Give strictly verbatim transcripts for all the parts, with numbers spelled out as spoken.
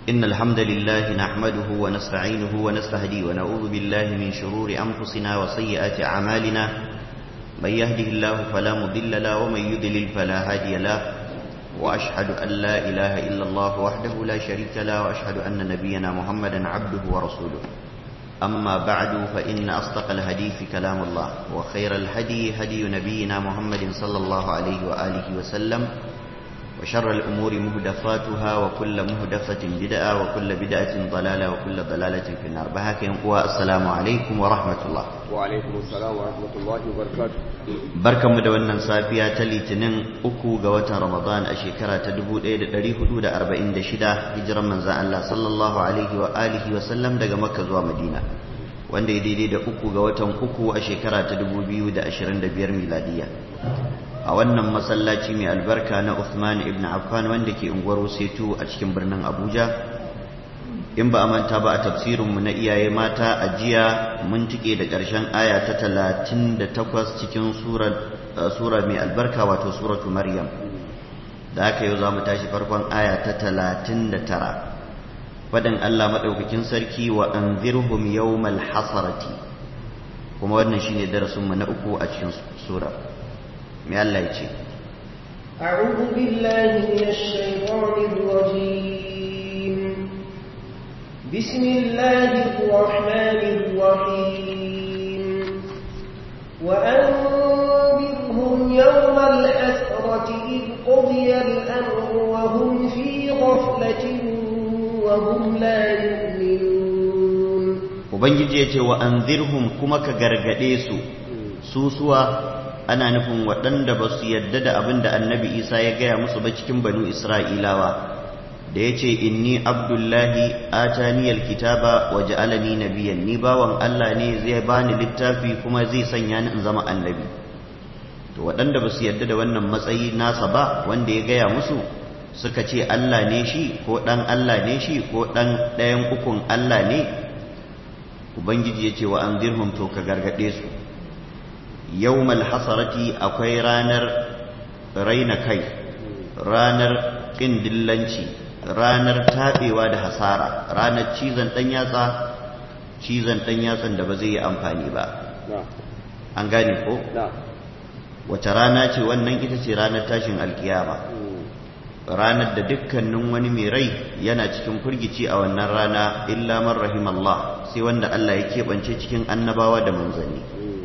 إن الحمد لله نحمده ونستعينه ونستهديه ونعوذ بالله من شرور أنفسنا وسيئات أعمالنا من يهده الله فلا مضل له ومن يضلل فلا هادي له وأشهد أن لا إله إلا الله وحده لا شريك له وأشهد أن نبينا محمدا عبده ورسوله أما بعد فإن أصدق الحديث كلام الله وخير الهدي هدي نبينا محمد صلى الله عليه وآله وسلم وشر الأمور مهدفاتها وكل مهدفة بدعة وكل بدعة ضلالة وكل ضلالة في النار بهاكم والسلام عليكم ورحمة الله وعليكم السلام ورحمة الله وبركاته بركة مدونة صافية تلتنين أكو قوة رمضان أشيكرا تدبو إيد تاريخ دودة أربعين دشدة هجرا من زع الله صلى الله عليه وآله وسلم دقى مكة ومدينة wanda ya daidai da uku ga watan uku a shekara ta dubu biyu da ashirin da biyar miladiya a wannan masallaci mai albarka na Uthman ibn Affan wanda ke unguwar Wusetu a cikin birnin Abuja in ba a manta ba a tafsirinmu na iyaye mata a jiya mun tike da ƙarshen aya ta talatin da takwas cikin sura mai albarka wato suratu Maryam da haka yau za mu tashi farkon aya ta talatin da tara faɗin Allah maɗaukakin sarki wa an zirhum yawmal hasarati kuma wannan shine darasinmu na uku a cikin sura mai Allah ya ce أعوذ بالله من الشيطان الرجيم بسم الله الرحمن الرحيم وأنذرهم يوم الحسرة إذ قضي الأمر وهم في غفلة وهم لا يؤمنون وبنجي يتي وأنذرهم كما كغرغديسو سوسوا ana nufin waɗanda ba su yadda da abin da annabi isa ya gaya musu ba cikin banu isra'ilawa da ya ce inni abdullahi ataniyal kitaba wa ja'alani nabiyan ni bawan Allah ne zai bani littafi kuma zai sanya ni in zama annabi to waɗanda ba su yadda da wannan matsayi nasa ba wanda ya gaya musu suka ce Allah ne shi ko ɗan Allah ne shi ko ɗan ɗayan ukun Allah ne ubangiji ya ce wa anzirhum to ka gargaɗe su yawmal hasarati akwai ranar raina kai ranar ƙin dillanci ranar taɓewa da hasara ranar cizon ɗan yatsa cizon ɗan yatsan da ba zai yi amfani ba an gane ko wace rana ce wannan ita ce ranar tashin alkiyama ranar da dukkanin wani mai rai yana cikin firgici a wannan rana illa man rahimallah sai wanda Allah ya keɓance cikin annabawa da manzanni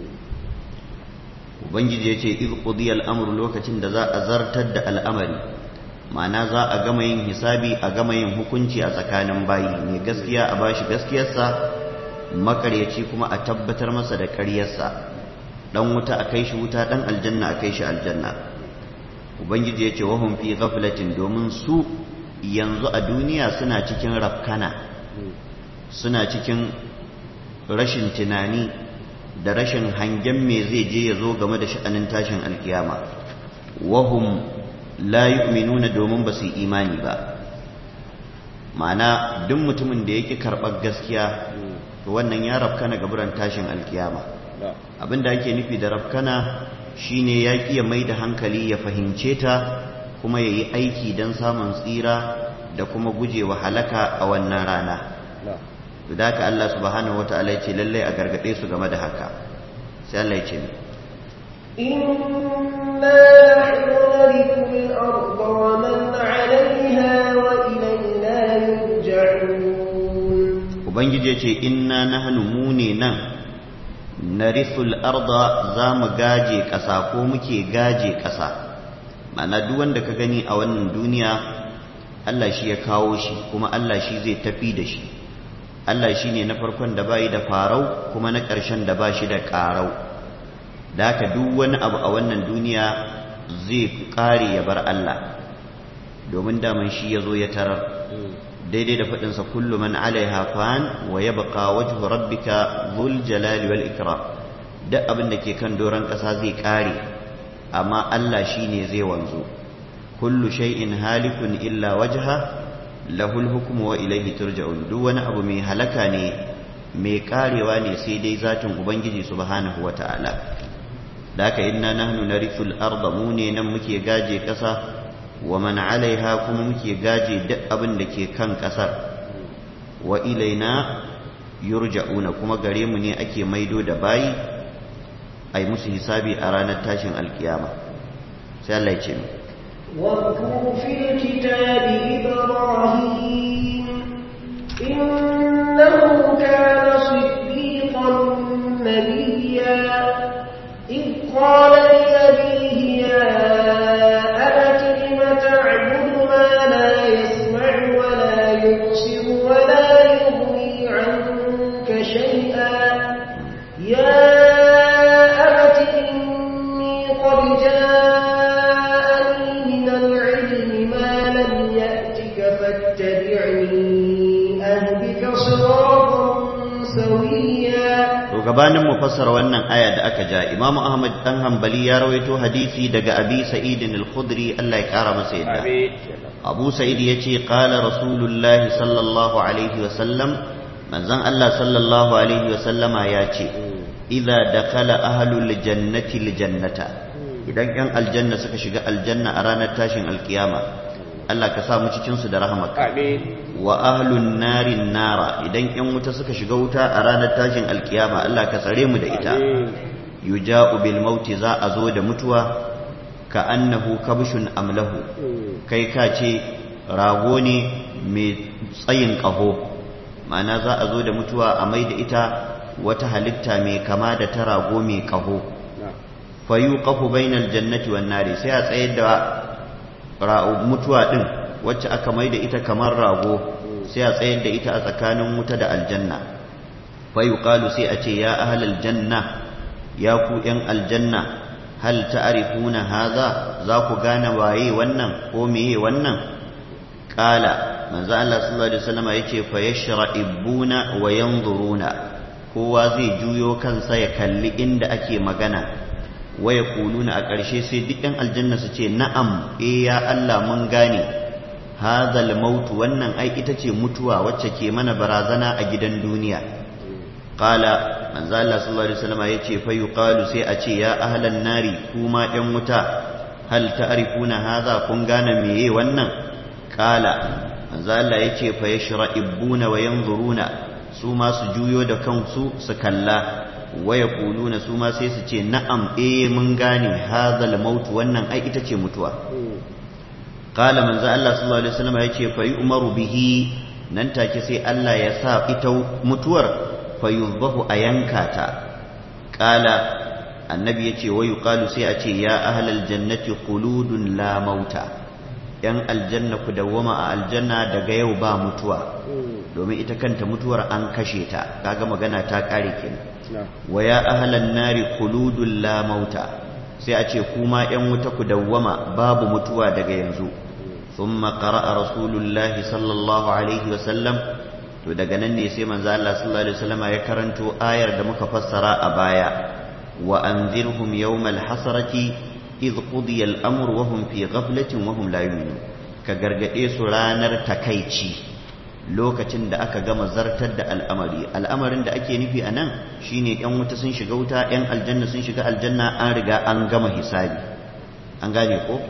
ubangiji ya ce iz qudiya al'amru lokacin da za a zartar da al'amari ma'ana za a gama yin hisabi a gama yin hukunci a tsakanin bayi mai gaskiya a bashi gaskiyarsa makaryaci kuma a tabbatar masa da ƙaryarsa dan wuta a kai shi wuta dan aljanna a kai shi aljanna ubangiji ya ce wa hum fi ghaflatin domin su yanzu a duniya suna cikin rafkana suna cikin rashin tunani da rashin hangen me zai je ya zo game da sha'anin tashin alkiyama wahum la yu'minuna domin ba su yi imani ba ma'ana duk mutumin da yake karɓar gaskiya to wannan ya rafkana gaburan tashin alkiyama abinda ake nufi da rafkana shine ya ƙi ya mai da hankali ya fahimce ta kuma ya yi aiki don samun tsira da kuma gujewa halaka a wannan rana da haka Allah subhanahu wata'ala ya ce lallai a gargaɗe su game da haka sai Allah ya ce inna nahnu narithu al-ardha wa man 'alayha wa ilayna yurja'un ubangiji ya ce inna nahnu mu ne nan narithu al-ardha za mu gaje ƙasa ko muke gaje ƙasa ma'ana duk wanda ka gani a wannan duniya Allah shi ya kawo shi kuma Allah shi zai tafi da shi Allah shi ne na farkon da bayi da farau kuma na ƙarshen da ba shi da ƙarau da haka duk wani abu a wannan duniya zai ƙare ya bar Allah domin daman shi ya zo ya tarar daidai da faɗinsa kullu man alaiha fan wa yabqa wajhu rabbika dhul jalali wal ikram duk abin da ke kan doron ƙasa zai ƙare amma Allah shi ne zai wanzu kullu shay'in halikun illa wajha lahul hukmu wa ilaihi turja'un duk wani abu mai halaka ne mai karewa ne sai dai zatin ubangiji subhanahu wata'ala da haka inna nahnu narithul arda mu ne nan muke gaje kasa wa man alaiha kuma muke gaje duk abin da ke kan ƙasar wa ilaina yurja'una kuma gare mu ne ake maido da bayi ai musu hisabi a ranar tashin alkiyama sai Allah ya ce mu واذكر في الكتاب إبراهيم إنه كان صديقا نبيا إذ قال لأبيه يا أبت لم تعبد ما لا يسمع ولا يبصر ولا يغني عنك شيئا يا أبت إني قد جاءني من العلم ما لم يأتك فاتبعني أهدك صراطا سويا. gabanin mu fassara wannan aya da aka ja Imam Ahmad dan Hanbali ya rawaito hadisi daga Abi Sa'id al-Khudri Allah ya kara masa yadda Abu Sa'id yace qala Rasulullahi sallallahu alaihi wa sallam manzon Allah sallallahu alaihi wa sallama yace idza dakhala ahlul jannati al-jannata idan yan aljanna suka shiga aljanna a ranar tashin alkiyama Allah ka sa mu cikin su da rahmarka amin wa ahlun narin nara idan yan wuta suka shiga wuta a ranar tashin alkiyama Allah ka tsare mu da ita yuja'u bil mauti za a zo da mutuwa ka annahu kabshun amlahu kai ka ce rago ne mai tsayin kaho ma'ana za a zo da mutuwa a mai da ita wata halitta mai kama da ta rago mai kaho fayuqafu bainal jannati wan nari sai a tsayar da mutuwa din wacce aka mai da ita kamar rago sai a tsayar da ita a tsakanin wuta da aljanna fa yuqalu sai a ce ya ahlal janna ya ku yan aljanna hal ta'rifuna hadha za ku gane waye wannan ko meye wannan qala manzo Allah sallallahu alaihi wasallam yace fa yashra'ibuna wa yanzuruna kowa zai juyo kansa ya kalli inda ake magana waya kuluna a ƙarshe sai duk ɗan aljanna su ce na'am eh ya Allah mun gane hadhal maut wannan ai ita ce mutuwa wacce ke mana barazana a gidan duniya qala manzo Allah sallallahu alaihi wasallam yace fa yuqalu sai a ce ya ahlan nari kuma ɗan wuta hal ta'rifuna hadha kun gane meye wannan qala manzo Allah yace fa yashra'ibuna wa yanzuruna su ma su juyo da kansu su kalla waya kuluna su ma sai su ce na'am eh mun gane hadhal maut wannan ai ita ce mutuwa qala manzo Allah sallallahu alaihi wasallam yace fa yu'maru bihi nan take sai Allah ya sa ita mutuwar fa yuzbahu ayanka ta qala annabi yace wa yuqalu sai a ce ya ahlal jannati khuludun la mauta yan aljanna ku dawwama a aljanna daga yau ba mutuwa domin ita kanta mutuwar an kashe ta kaga magana ta kare kenan wa ya ahlan nari khuludun la mauta sai a ce kuma yan wuta ku dawwama babu mutuwa daga yanzu thumma qara'a rasulullah sallallahu alaihi wa sallam to daga nan ne sai manzo Allah sallallahu alaihi wasallam ya karanto ayar da muka fassara a baya wa anzirhum yawmal hasrati idh qudiya al-amru wa hum fi ghaflatin wa hum la yu'minun ka gargade su ranar takaici lokacin da aka gama zartar da al'amari al'amarin da ake nufi a nan shine yan wuta sun shiga wuta yan aljanna sun shiga aljanna an riga an gama hisabi an gane ko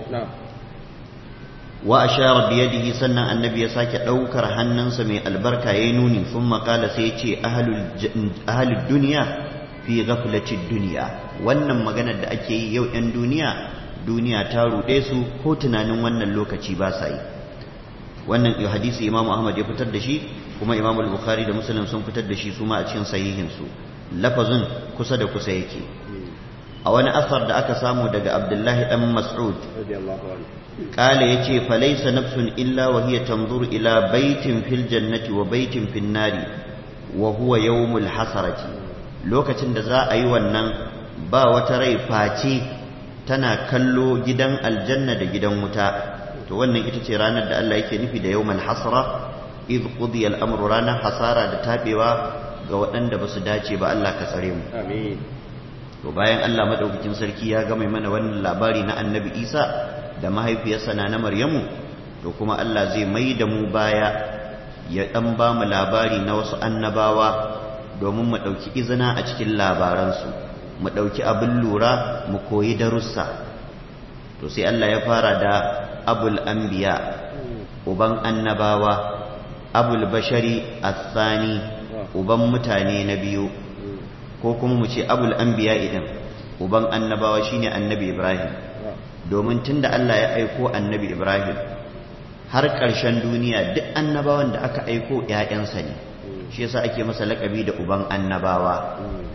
wa ashara bi yadihi sannan annabi ya sake daukar hannunsa mai albarka yayin nuni thumma qala sai ya ce ahlul ahlud dunya fi ghaflatid dunya wannan maganar da ake yi yau yan duniya duniya ta rude su ko tunanin wannan lokaci ba sa yi wannan hadisi Imam Ahmad ya fitar da shi kuma Imam Al-Bukhari da Muslim sun fitar da shi su ma a cikin sahihin su lafazin kusa da kusa yake a wani asar da aka samu daga Abdullahi dan Mas'ud kale yace falaysa nafsun illa wa hiya tanzuru ila baitin fil jannati wa baitin fin nari wa huwa yawmul hasarati lokacin da za a yi wannan ba wata rai face tana kallo gidan aljanna da gidan wuta to wannan ita ce ranar da Allah yake nufi da yawmal hasra idh qudiya al-amru ranar hasara da tabewa ga waɗanda ba su dace ba Allah ka tsare mu amin to bayan Allah madaukakin sarki ya gama mana wannan labari na Annabi Isa da mahaifiyarsa na Maryamu to kuma Allah zai mai da mu baya ya dan ba mu labari na wasu annabawa domin mu dauki izina a cikin labaransu mu dauki abin lura mu koyi darussa to sai Allah ya fara da abul anbiya uban annabawa abul bashari athani uban mutane na biyu ko kuma mu ce abul anbiya idan uban annabawa shine annabi Ibrahim domin tunda Allah ya aiko annabi Ibrahim har ƙarshen duniya duk annabawan da aka aiko ƴaƴansa ne shi yasa ake masa laƙabi da uban annabawa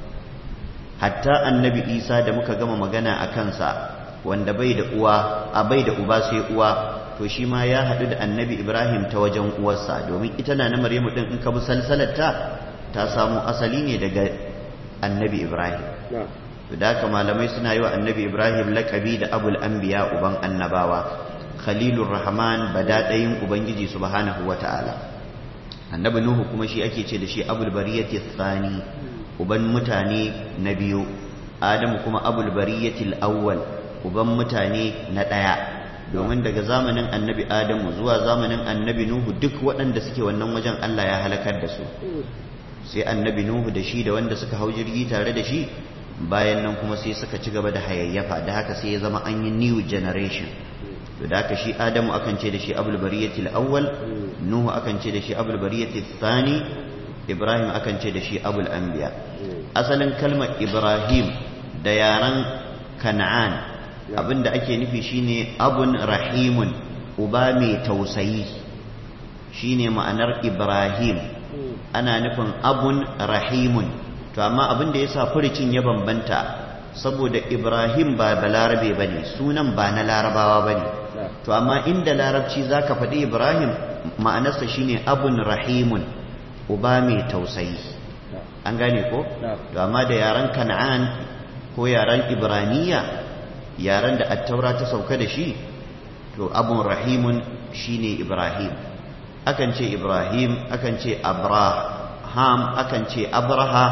hatta annabi Isa da muka gama magana a kansa wanda bai da uwa a bai da uba sai uwa to shi ma ya haɗu da annabi Ibrahim ta wajen uwarsa domin ita na na Maryamu din in ka bi salsalarta ta samu asali ne daga annabi Ibrahim to da haka malamai suna yi wa annabi Ibrahim laƙabi da abul anbiya uban annabawa khalilur rahman badadayin ubangiji subhanahu wata'ala annabi nuhu kuma shi ake ce da shi abul bariyati thani uban mutane na biyu adamu kuma abul bariyati awwal uban mutane na daya domin daga zamanin annabi adamu zuwa zamanin annabi nuhu duk waɗanda suke wannan wajen Allah ya halakar da su sai annabi nuhu da shi da wanda suka hau jirgi tare da shi bayan nan kuma sai suka ci gaba da hayayyafa da haka sai ya zama an yi new generation to da haka shi adamu akan ce da shi abul bariyati awwal nuhu akan ce da shi abul bariyati thani ibrahim akan ce da shi abul anbiya asalin kalmar ibrahim da yaran kan'an abinda ake nufi shine abun rahimun uba mai tausayi shine ma'anar ibrahim ana nufin abun rahimun to amma abinda yasa furicin ya bambanta saboda ibrahim ba balarabe bane sunan ba na larabawa bane to amma inda larabci zaka faɗi ibrahim ma'anarsa shine abun rahimun uba mai tausayi an gane ko to amma da yaran kan'an ko yaran ibraniya yaran da attaura ta sauka da shi to abun rahimun shine ibrahim akan ce ibrahim akan ce abraham akan ce abraha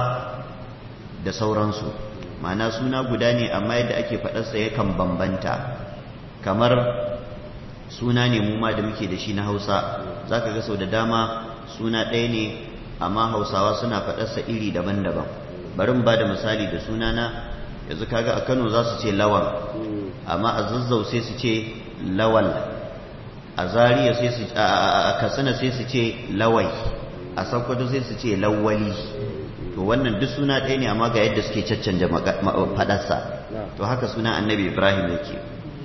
da sauransu ma'ana suna guda ne amma yadda ake faɗarsa yakan bambanta kamar suna ne mu ma da muke da shi na hausa za ka ga sau da dama suna ɗaya ne amma hausawa suna faɗarsa iri daban-daban bari ba da misali da sunana yanzu kaga a kano za su ce lawal amma a zazzau sai su ce lawal a zariya sai su a katsina sai su ce lawai a sakkwato sai su ce lawali to wannan duk suna ɗaya ne amma ga yadda suke caccanja faɗarsa to haka suna annabi ibrahim yake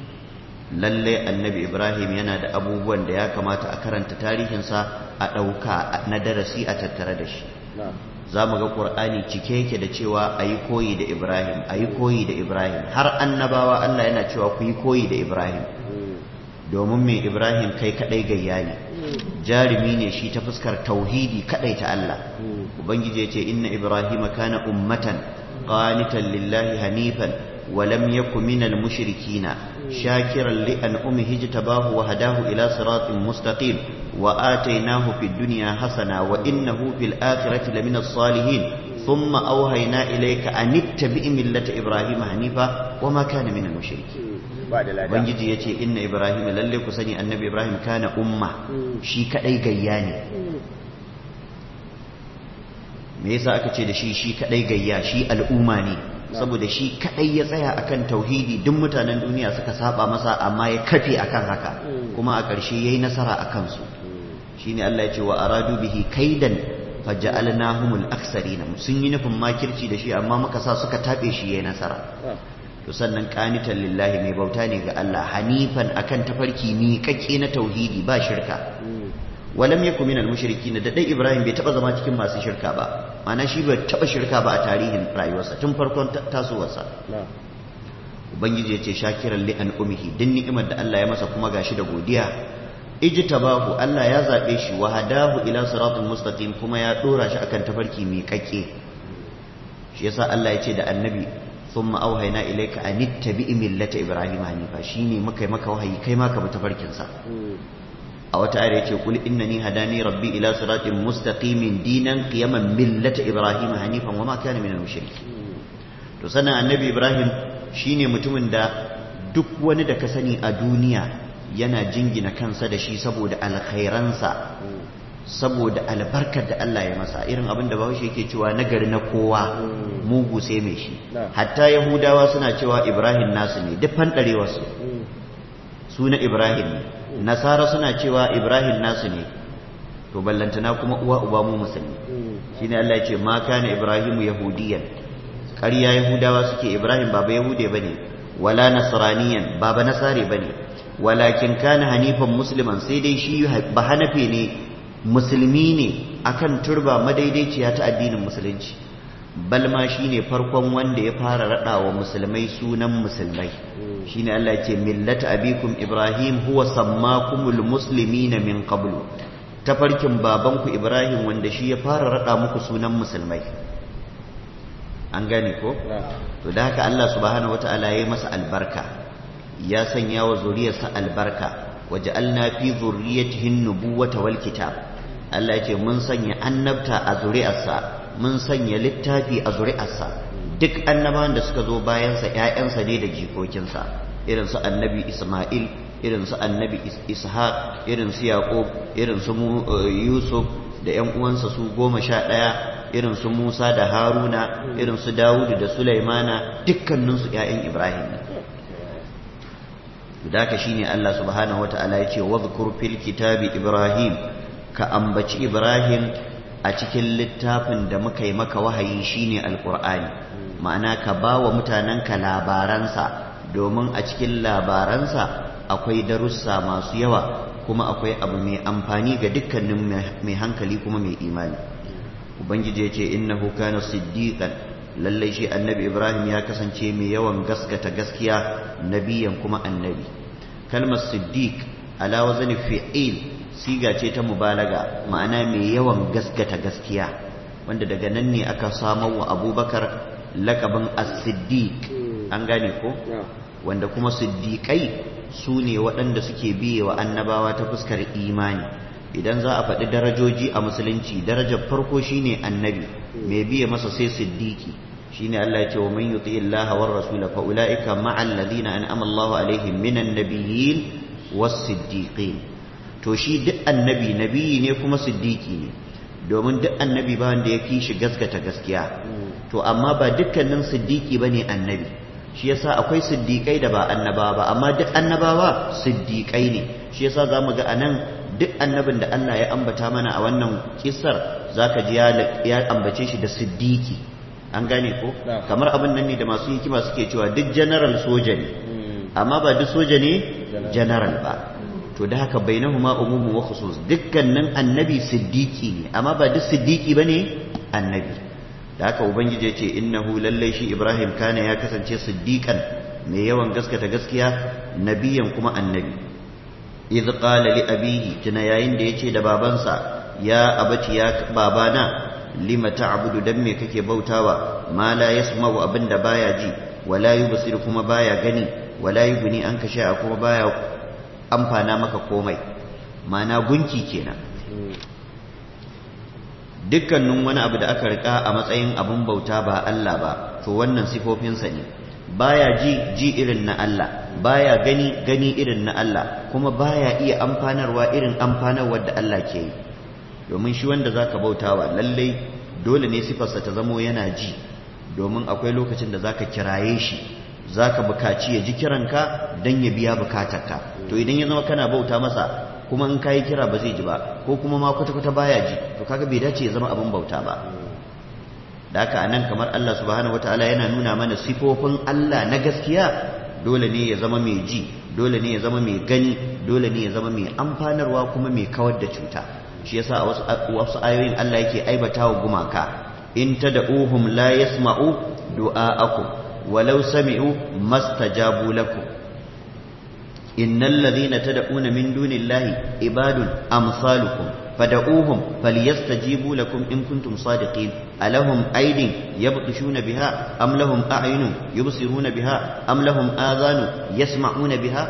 lalle annabi ibrahim yana da abubuwan da ya kamata a karanta tarihinsa a ɗauka na darasi a tattare da shi za mu ga ƙur'ani cike yake da cewa a yi koyi da ibrahim a yi koyi da ibrahim har annabawa allah yana cewa ku yi koyi da ibrahim domin mai ibrahim kai kaɗai gayya ne jarumi ne shi ta fuskar tauhidi kaɗai ta allah ubangiji ya ce inna ibrahim kana ummatan qanitan lillahi hanifan ولم يكن من المشركين شاكرا لأنعمه اجتباه وهداه إلى صراط مستقيم وآتيناه في الدنيا حسنة وإنه في الآخرة لمن الصالحين ثم أوهينا إليك أن اتبع ملة إبراهيم حنيفا وما كان من المشركين Ubangiji ya ce inna Ibrahim lalle ku sani annabi Ibrahim kana umma shi kadai gayya ne me yasa aka ce da shi shi kadai gayya shi al'umma ne saboda shi kadai ya tsaya akan tauhidi duk mutanen duniya suka saba masa amma ya kafe akan haka kuma a ƙarshe yayi nasara akan su shine Allah ya ce wa aradu bihi kaidan faj'alnahumul aksarina sun yi nufin makirci da shi amma muka sa suka tabe shi yayi nasara to sannan qanitan lillahi mai bauta ne ga Allah hanifan akan tafarki ni kake na tauhidi ba shirka walam yakun minal mushrikin da dai Ibrahim bai taba zama cikin masu shirka ba mana shi bai taba shirka ba a tarihin rayuwarsa tun farkon tasowarsa ubangiji ya ce shakiran li an umihi din ni'imar da Allah ya masa kuma gashi da godiya ijtabahu Allah ya zabe shi wa hadahu ila siratal mustaqim kuma ya dora shi akan tafarki mai kakke shi yasa Allah ya ce da annabi thumma auhayna ilayka an ittabi millata ibrahim hanifa shine muka yi maka wahayi kai ma ka bi tafarkin sa a wata ayar yace kul innani hadani rabbi ila siratin mustaqimin dinan qiyaman millata ibrahim hanifan wama kana minal mushrikin to sanan annabi ibrahim shine mutumin da duk wani da ka sani a duniya yana jingina kansa da shi saboda alkhairansa saboda albarkar da Allah ya masa irin abin da Bahaushe yake cewa nagari na kowa mugu sai mai shi hatta yahudawa suna cewa ibrahim nasu ne duk fandarewarsu su su na Ibrahim ne nasara suna cewa Ibrahim nasu ne to ballantana kuma uwa uba mu musulmi shine Allah ya ce ma kana Ibrahimu yahudiyan ƙarya yahudawa suke Ibrahim baba yahude bane wala nasraniyan baba nasare bane walakin kana hanifan musliman sai dai shi ba hanafe ne musulmi ne akan turba madaidaiciya ta addinin musulunci balma shine farkon wanda ya fara rada wa musulmai sunan musulmai shine Allah ya ce millata abikum Ibrahim huwa sammakumul muslimina min qablu tafarkin babanku Ibrahim wanda shi ya fara rada muku sunan musulmai an gane ko to da haka Allah subhanahu wataala ya masa albarka ya sanya wa zuriyarsa albarka waja'alna fi zurriyyatihi an-nubuwata wal kitab Allah ya ce mun sanya annabta a zuriyarsa mun sanya littafi a zuri'arsa duk annabawan da suka zo bayansa ‘ya'yansa ne da jikokinsa irin su annabi Ismail irin su annabi Ishaq irin su Yaqub irin su Yusuf da ‘yan uwansa su goma sha ɗaya irin su Musa da Haruna irin su Dawudu da Sulaimana dukkaninsu ‘ya'yan Ibrahim ne da haka shine Allah subhanahu wata'ala ya ce wadhkur fil kitabi Ibrahim ka ambaci Ibrahim a cikin littafin da muka yi maka wahayi shine alqur'ani ma'ana ka ba wa mutanenka labaransa domin a cikin labaransa akwai darussa masu yawa kuma akwai abu mai amfani ga dukkanin mai hankali kuma mai imani ubangiji ya ce innahu kana siddiqan lallai shi annabi ibrahim ya kasance mai yawan gaskata gaskiya nabiyan kuma annabi kalmar siddiq ala wazni fi'il siga ce ta mubalaga ma'ana mai yawan gaskata gaskiya wanda daga nan ne aka samar wa abubakar lakabin as-siddiq an gane ko wanda kuma siddiqai su ne waɗanda suke biye wa annabawa ta fuskar imani idan za a faɗi darajoji a musulunci darajar farko shine annabi mai biye masa sai siddiqi shine Allah ya ce wa man yuti illaha war rasul fa ulaika ma'al ladina an'ama Allahu alaihim minan nabiyyin was-siddiqin to shi duk annabi nabiyi ne kuma siddiqi ne domin duk annabi ba wanda ya fi shi gaskata gaskiya to amma ba dukkanin siddiqi bane annabi shi yasa akwai siddiqai da ba annabawa ba amma duk annabawa siddiqai ne shi yasa zamu ga anan duk annabin da Allah ya ambata mana a wannan kissar zaka ji ya ambace shi da siddiqi an gane ko kamar abin nan ne da masu hikima suke cewa duk general soja ne amma ba duk soja ne general ba to da haka bainahuma umumu wa khusus dukkanin annabi siddiqi ne amma ba duk siddiqi bane annabi da haka ubangiji ya ce innahu lallai shi ibrahim kana ya kasance siddiqan mai yawan gaskata gaskiya nabiyan kuma annabi idh qala li abihi tuna yayin da yace da babansa ya abati ya babana lima ta'budu dan me kake bautawa ma la yasma'u abinda baya ji wala yubsir kuma baya gani wala yubni an kashe kuma baya amfana maka komai mana gunki kenan dukkanin wani abu da aka rika a matsayin abun bauta ba Allah ba to wannan sifofinsa ne baya ji ji irin na Allah baya gani gani irin na Allah kuma baya iya amfanarwa irin amfanarwar da Allah ke yi domin shi wanda zaka bautawa lallai dole ne sifarsa ta zamo yana ji domin akwai lokacin da zaka kiraye shi zaka bukaci ya ji kiranka dan ya biya bukatarka to idan ya zama kana bauta masa kuma in kayi kira ba zai ji ba ko kuma ma kwata-kwata baya ji to kaga bai dace ya zama abin bauta ba da haka anan kamar Allah subhanahu wataala yana nuna mana sifofin Allah na gaskiya dole ne ya zama mai ji dole ne ya zama mai gani dole ne ya zama mai amfanarwa kuma mai kawar da cuta shi yasa a wasu wasu ayoyin Allah yake aibatawa gumaka in tad'uhum la yasma'u du'aakum walau sami'u mastajabu lakum innal ladhina tad'una min dunillahi ibadun amsalukum fad'uuhum falyastajibu lakum in kuntum sadiqin alahum aydin yabtushuna biha am lahum a'yunun yubsiruna biha am lahum adhanun yasma'una biha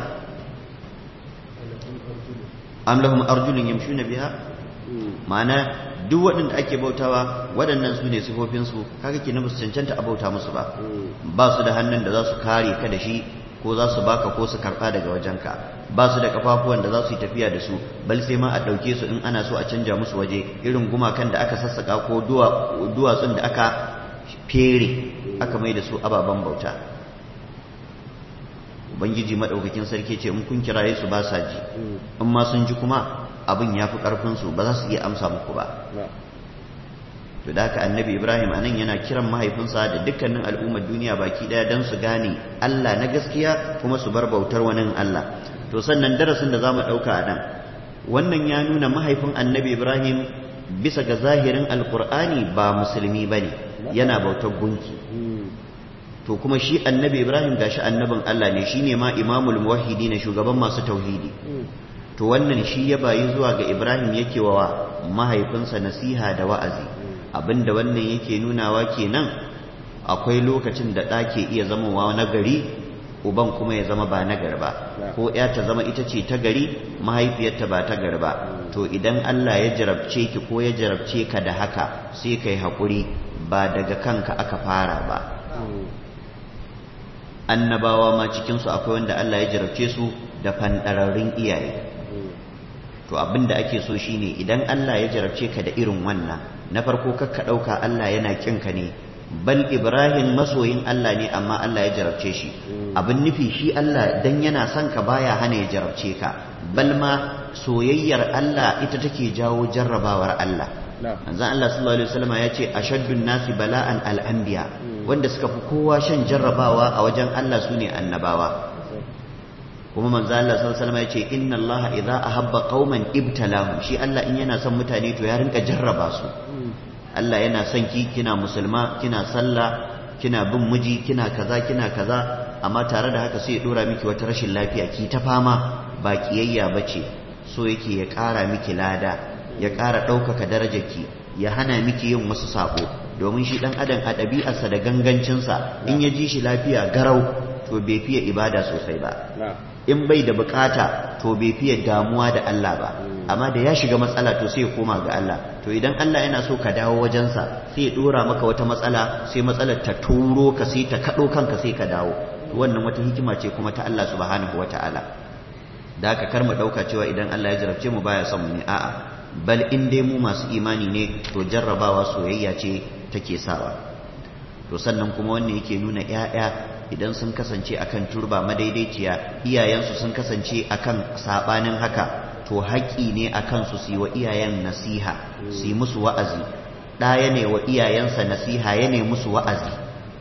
am lahum arjulun yamshuna biha ma'ana duk waɗanda ake bautawa waɗannan su ne sifofinsu kaga kenan ba su cancanta a bauta musu ba ba su da hannun da za su kare ka da shi ko za su baka ko su karɓa daga wajenka ba su da kafafuwan da za su yi tafiya da su bal sai ma a ɗauke su in ana so a canja musu waje irin gumakan da aka sassaka ko duwatsun da aka fere aka mai da su ababen bauta ubangiji madaukakin sarki ce in kun kiraye su ba sa ji in ma sun ji kuma abin yafi karfin su ba za su iya amsa muku ba to da haka annabi Ibrahim anan yana kiran mahaifinsa da dukkanin al'ummar duniya baki daya dan su gane Allah na gaskiya kuma su bar bautar wani Allah to sannan darasin da zamu dauka a nan wannan ya nuna mahaifin annabi Ibrahim bisa ga zahirin alqur'ani ba musulmi bane yana bautar gunki to kuma shi annabi Ibrahim gashi annabin Allah ne shine ma imamul muwahhidin shugaban masu tauhidi to wannan shi ya bayi zuwa ga Ibrahim yake wa mahaifinsa nasiha da wa'azi abinda wannan yake nunawa kenan akwai lokacin da ɗa ke iya zamowa na gari uban kuma ya zama ba na gari ba ko ya ta zama ita ce ta gari mahaifiyarta ba ta gari ba to idan Allah ya jarabce ki ko ya jarabce ka da haka sai kai haƙuri ba daga kanka aka fara ba annabawa ma cikinsu akwai wanda Allah ya jarabce su da fanɗararrun iyaye to abinda ake so shine idan Allah ya jarabce ka da irin wannan na farko kakka ɗauka Allah yana kinka ne bal Ibrahim masoyin Allah ne amma Allah ya jarabce shi abin nufi shi Allah dan yana son ka baya hana ya jarabce ka bal ma soyayyar Allah ita take jawo jarrabawar Allah manzon Allah sallallahu alaihi wasallam ya ce ashaddun nasi bala'an al-anbiya wanda suka fi kowa shan jarrabawa a wajen Allah sune annabawa kuma manzo Allah sallallahu alaihi wasallam yace inna Allah idza ahabba qauman ibtalahum shi Allah in yana son mutane to ya rinka jarraba su Allah yana son ki kina musulma kina sallah kina bin miji kina kaza kina kaza amma tare da haka sai ya dora miki wata rashin lafiya ki ta fama ba kiyayya bace so yake ya kara miki lada ya kara ɗaukaka darajarki ya hana miki yin wasu sako domin shi dan adam a ɗabi'arsa da gangancinsa in ya ji shi lafiya garau to bai fiye ibada sosai ba in bai da bukata to bai fiye damuwa da Allah ba amma da ya shiga matsala to sai ya koma ga Allah to idan Allah yana so ka dawo wajensa sai ya dora maka wata matsala sai matsalar ta turo ka sai ta kado kanka sai ka dawo to wannan wata hikima ce kuma ta Allah subhanahu wataala da haka kar mu dauka cewa idan Allah ya jarabce mu baya son mu ne a'a bal in dai mu masu imani ne to jarrabawa soyayya ce take sawa to sannan kuma wannan yake nuna ƴaƴa idan sun kasance akan turba madaidaiciya iyayensu sun kasance akan sabanin haka to haƙi ne akan su su yi wa iyayen nasiha su yi musu wa'azi ɗa ya ne wa iyayensa nasiha ya ne musu wa'azi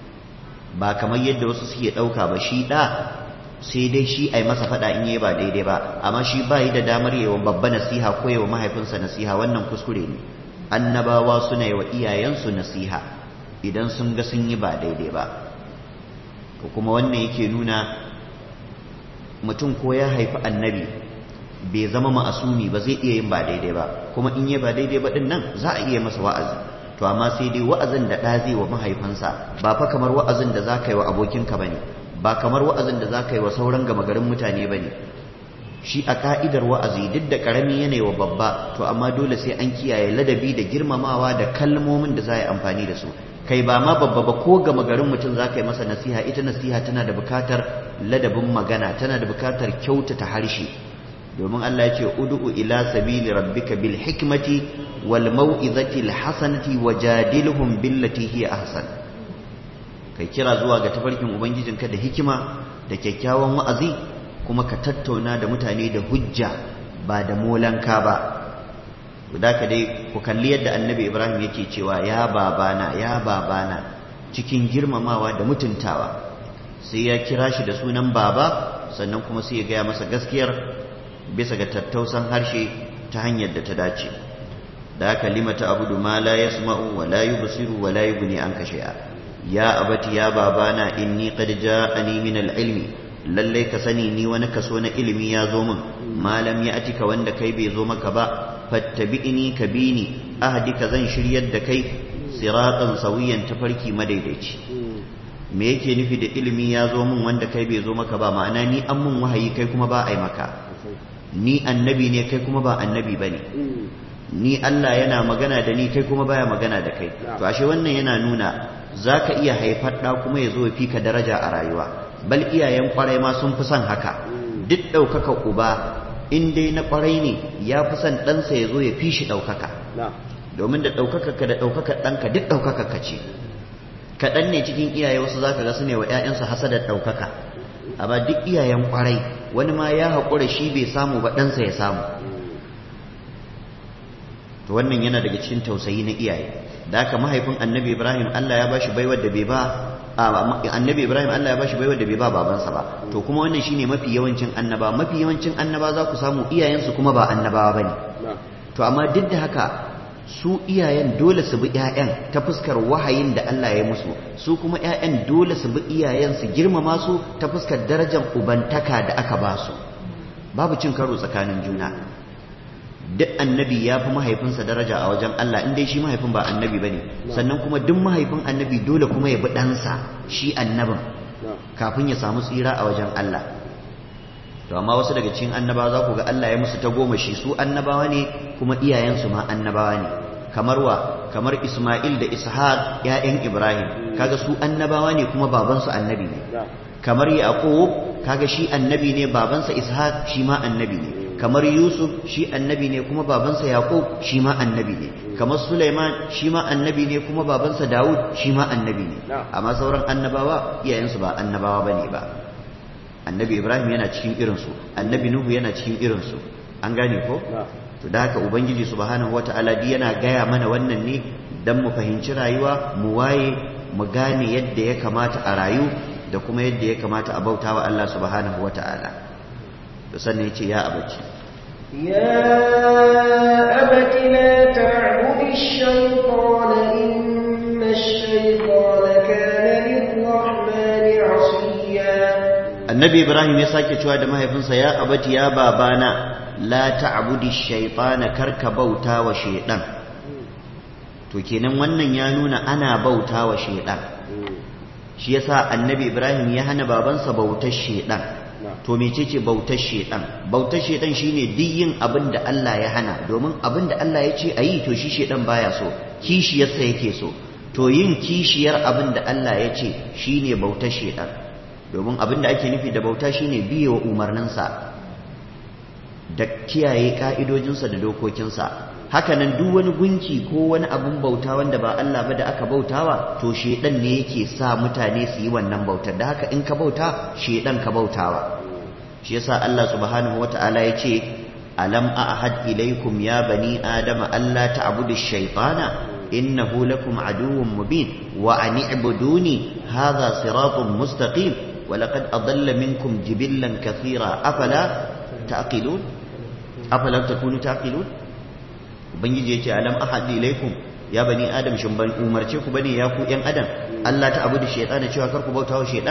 ba kamar yadda wasu suke ɗauka ba shi ɗa sai dai shi ai masa faɗa in yi ba daidai ba amma shi ba yi da damar yi wa babba nasiha ko yi wa mahaifinsa nasiha wannan kuskure ne annabawa suna yi wa iyayensu nasiha idan sun ga sun yi ba daidai ba ko kuma wannan yake nuna mutum ko ya haifi annabi bai zama ma'asumi ba zai iya yin ba daidai ba kuma in yi ba daidai ba din nan za a iya masa wa'azi to amma sai dai wa'azin da ɗa zai wa mahaifansa ba fa kamar wa'azin da za ka yi wa abokinka ba ne ba kamar wa'azin da za ka yi wa sauran gama garin mutane ba ne shi a ka'idar wa'azi duk da ƙarami yanayi wa babba to amma dole sai an kiyaye ladabi da girmamawa da kalmomin da za a yi amfani da su kai ba ma babba ba ko gama garin mutum za ka yi masa nasiha ita nasiha tana da bukatar ladabin magana tana da bukatar kyautata harshe domin Allah ya ce ud'u ila sabili rabbika bil hikmati wal mau'izati al hasanati wajadilhum billati hiya ahsan kai kira zuwa ga tafarkin ubangijinka da hikima da kyakkyawan wa'azi kuma ka tattauna da mutane da hujja ba da molanka ba da ka dai ku kalli yadda annabi Ibrahim yake cewa ya babana ya babana cikin girmamawa da mutuntawa sai ya kira shi da sunan baba sannan kuma sai ya gaya masa gaskiyar bisa ga tattausan harshe ta hanyar da ta dace da haka limata abudu ma la yasma'u wa la yubsiru wa la yughni anka shay'a ya abati ya babana inni qad ja'ani min al-ilmi lalle ka sani ni wani kaso na ilimi ya zo min malam ya atika wanda kai bai zo maka ba fattabi'ni kabini ahdika zan shiryar da kai siratan sawiyan tafarki madaidaici me yake nufi da ilimi ya zo min wanda kai bai zo maka ba ma'ana ni an mun wahayi kai kuma ba ai maka ni annabi ne kai kuma ba annabi bane ni Allah yana magana da ni kai kuma baya magana da kai to ashe wannan yana nuna zaka iya haifar da kuma ya zo ya fika daraja a rayuwa bal iyayen kwarai ma sun fi son haka duk ɗaukaka uba in dai na kwarai ne ya fi son ɗansa ya zo ya fi shi ɗaukaka domin da ɗaukaka ka da ɗaukaka ɗanka duk ɗaukaka ka ce kaɗan ne cikin iyaye wasu za ka ga su ne wa ‘ya'yansu hasadar ɗaukaka amma duk iyayen kwarai wani ma ya haƙura shi bai samu ba ɗansa ya samu. To wannan yana daga cikin tausayi na iyaye. Da haka mahaifin annabi Ibrahim Allah ya bashi baiwar da bai ba annabi Ibrahim Allah ya bashi baiwar da bai ba babansa ba. To kuma wannan shine mafi yawancin annaba mafi yawancin annaba za ku samu iyayensu kuma ba annabawa bane. To amma duk da haka su iyayen dole su bi ƴaƴan ta fuskar wahayin da Allah ya musu, su kuma ƴaƴan dole su bi iyayen su girmama su ta fuskar darajar ubantaka da aka ba su. Babu cin karo tsakanin juna. Duk annabi ya fi mahaifinsa daraja a wajen Allah in dai shi mahaifin ba annabi bane, sannan kuma duk mahaifin annabi dole kuma ya bi ɗansa shi annabin kafin ya samu tsira a wajen Allah. To amma wasu daga cikin annabawa za ku ga Allah ya musu ta goma shi, su annabawa ne kuma iyayensu ma annabawa ne. Kamar wa kamar Isma'il da Ishaq ƴaƴan Ibrahim, kaga su annabawa ne kuma babansu annabi ne. Kamar Yaqub kaga shi annabi ne babansa Ishaq shi ma annabi ne. Kamar Yusuf shi annabi ne kuma babansa Yaqub shi ma annabi ne. Kamar Sulaiman shi ma annabi ne kuma babansa Dawud shi ma annabi ne. Amma sauran annabawa iyayensu ba annabawa bane ba. Annabi Ibrahim yana cikin irinsu, annabi Nuhu yana cikin irinsu. An gane ko? To da haka Ubangiji subhanahu wata'ala di yana gaya mana wannan ne dan mu fahimci rayuwa, mu waye, mu gane yadda ya kamata a rayu da kuma yadda ya kamata a bauta wa Allah subhanahu wata'ala. To sannan yace ya abaci. Ya abati la ta'budi ash-shaytana inna ash-shaytana kana lir-rahmani 'asiya. Annabi Ibrahim ya sake cewa da mahaifinsa ya abati ya babana la ta'budi ash-shaytana karka bauta wa shaytan. To kenan wannan ya nuna ana bauta wa shaytan. Shi yasa Annabi Ibrahim ya hana babansa bautar shaytan. To mecece bautar shaytan? Bautar shaytan shine duk yin abin da Allah ya hana, domin abin da Allah ya ce ayi to shi shaytan baya so, kishiyarsa yake so. To yin kishiyar abin da Allah ya ce shine bautar shaytan. Domin abin da ake nufi da bauta shine biye wa umarninsa da kiyaye ka'idojinsa da dokokinsa. Hakanan duk wani gunki ko wani abin bauta wanda ba Allah ba da aka bautawa to shedan ne yake sa mutane su yi wannan bautar. Da haka in ka bauta shedan ka bautawa. Shi yasa Allah subhanahu wata'ala ya ce alam a'had ilaikum ya bani adama alla ta'budu ash-shaytana innahu lakum aduwwun mubin wa an i'buduni hadha siratun mustaqim ولقد أضل منكم جبلا كثيرا أفلا تعقلون أفلا تكونوا تعقلون ubangiji yace alam ahad ilaikum ya bani adam shin ban umarce ku bane ya ku yan adam Allah ta abudu shaytana cewa kar ku bautawa shaytan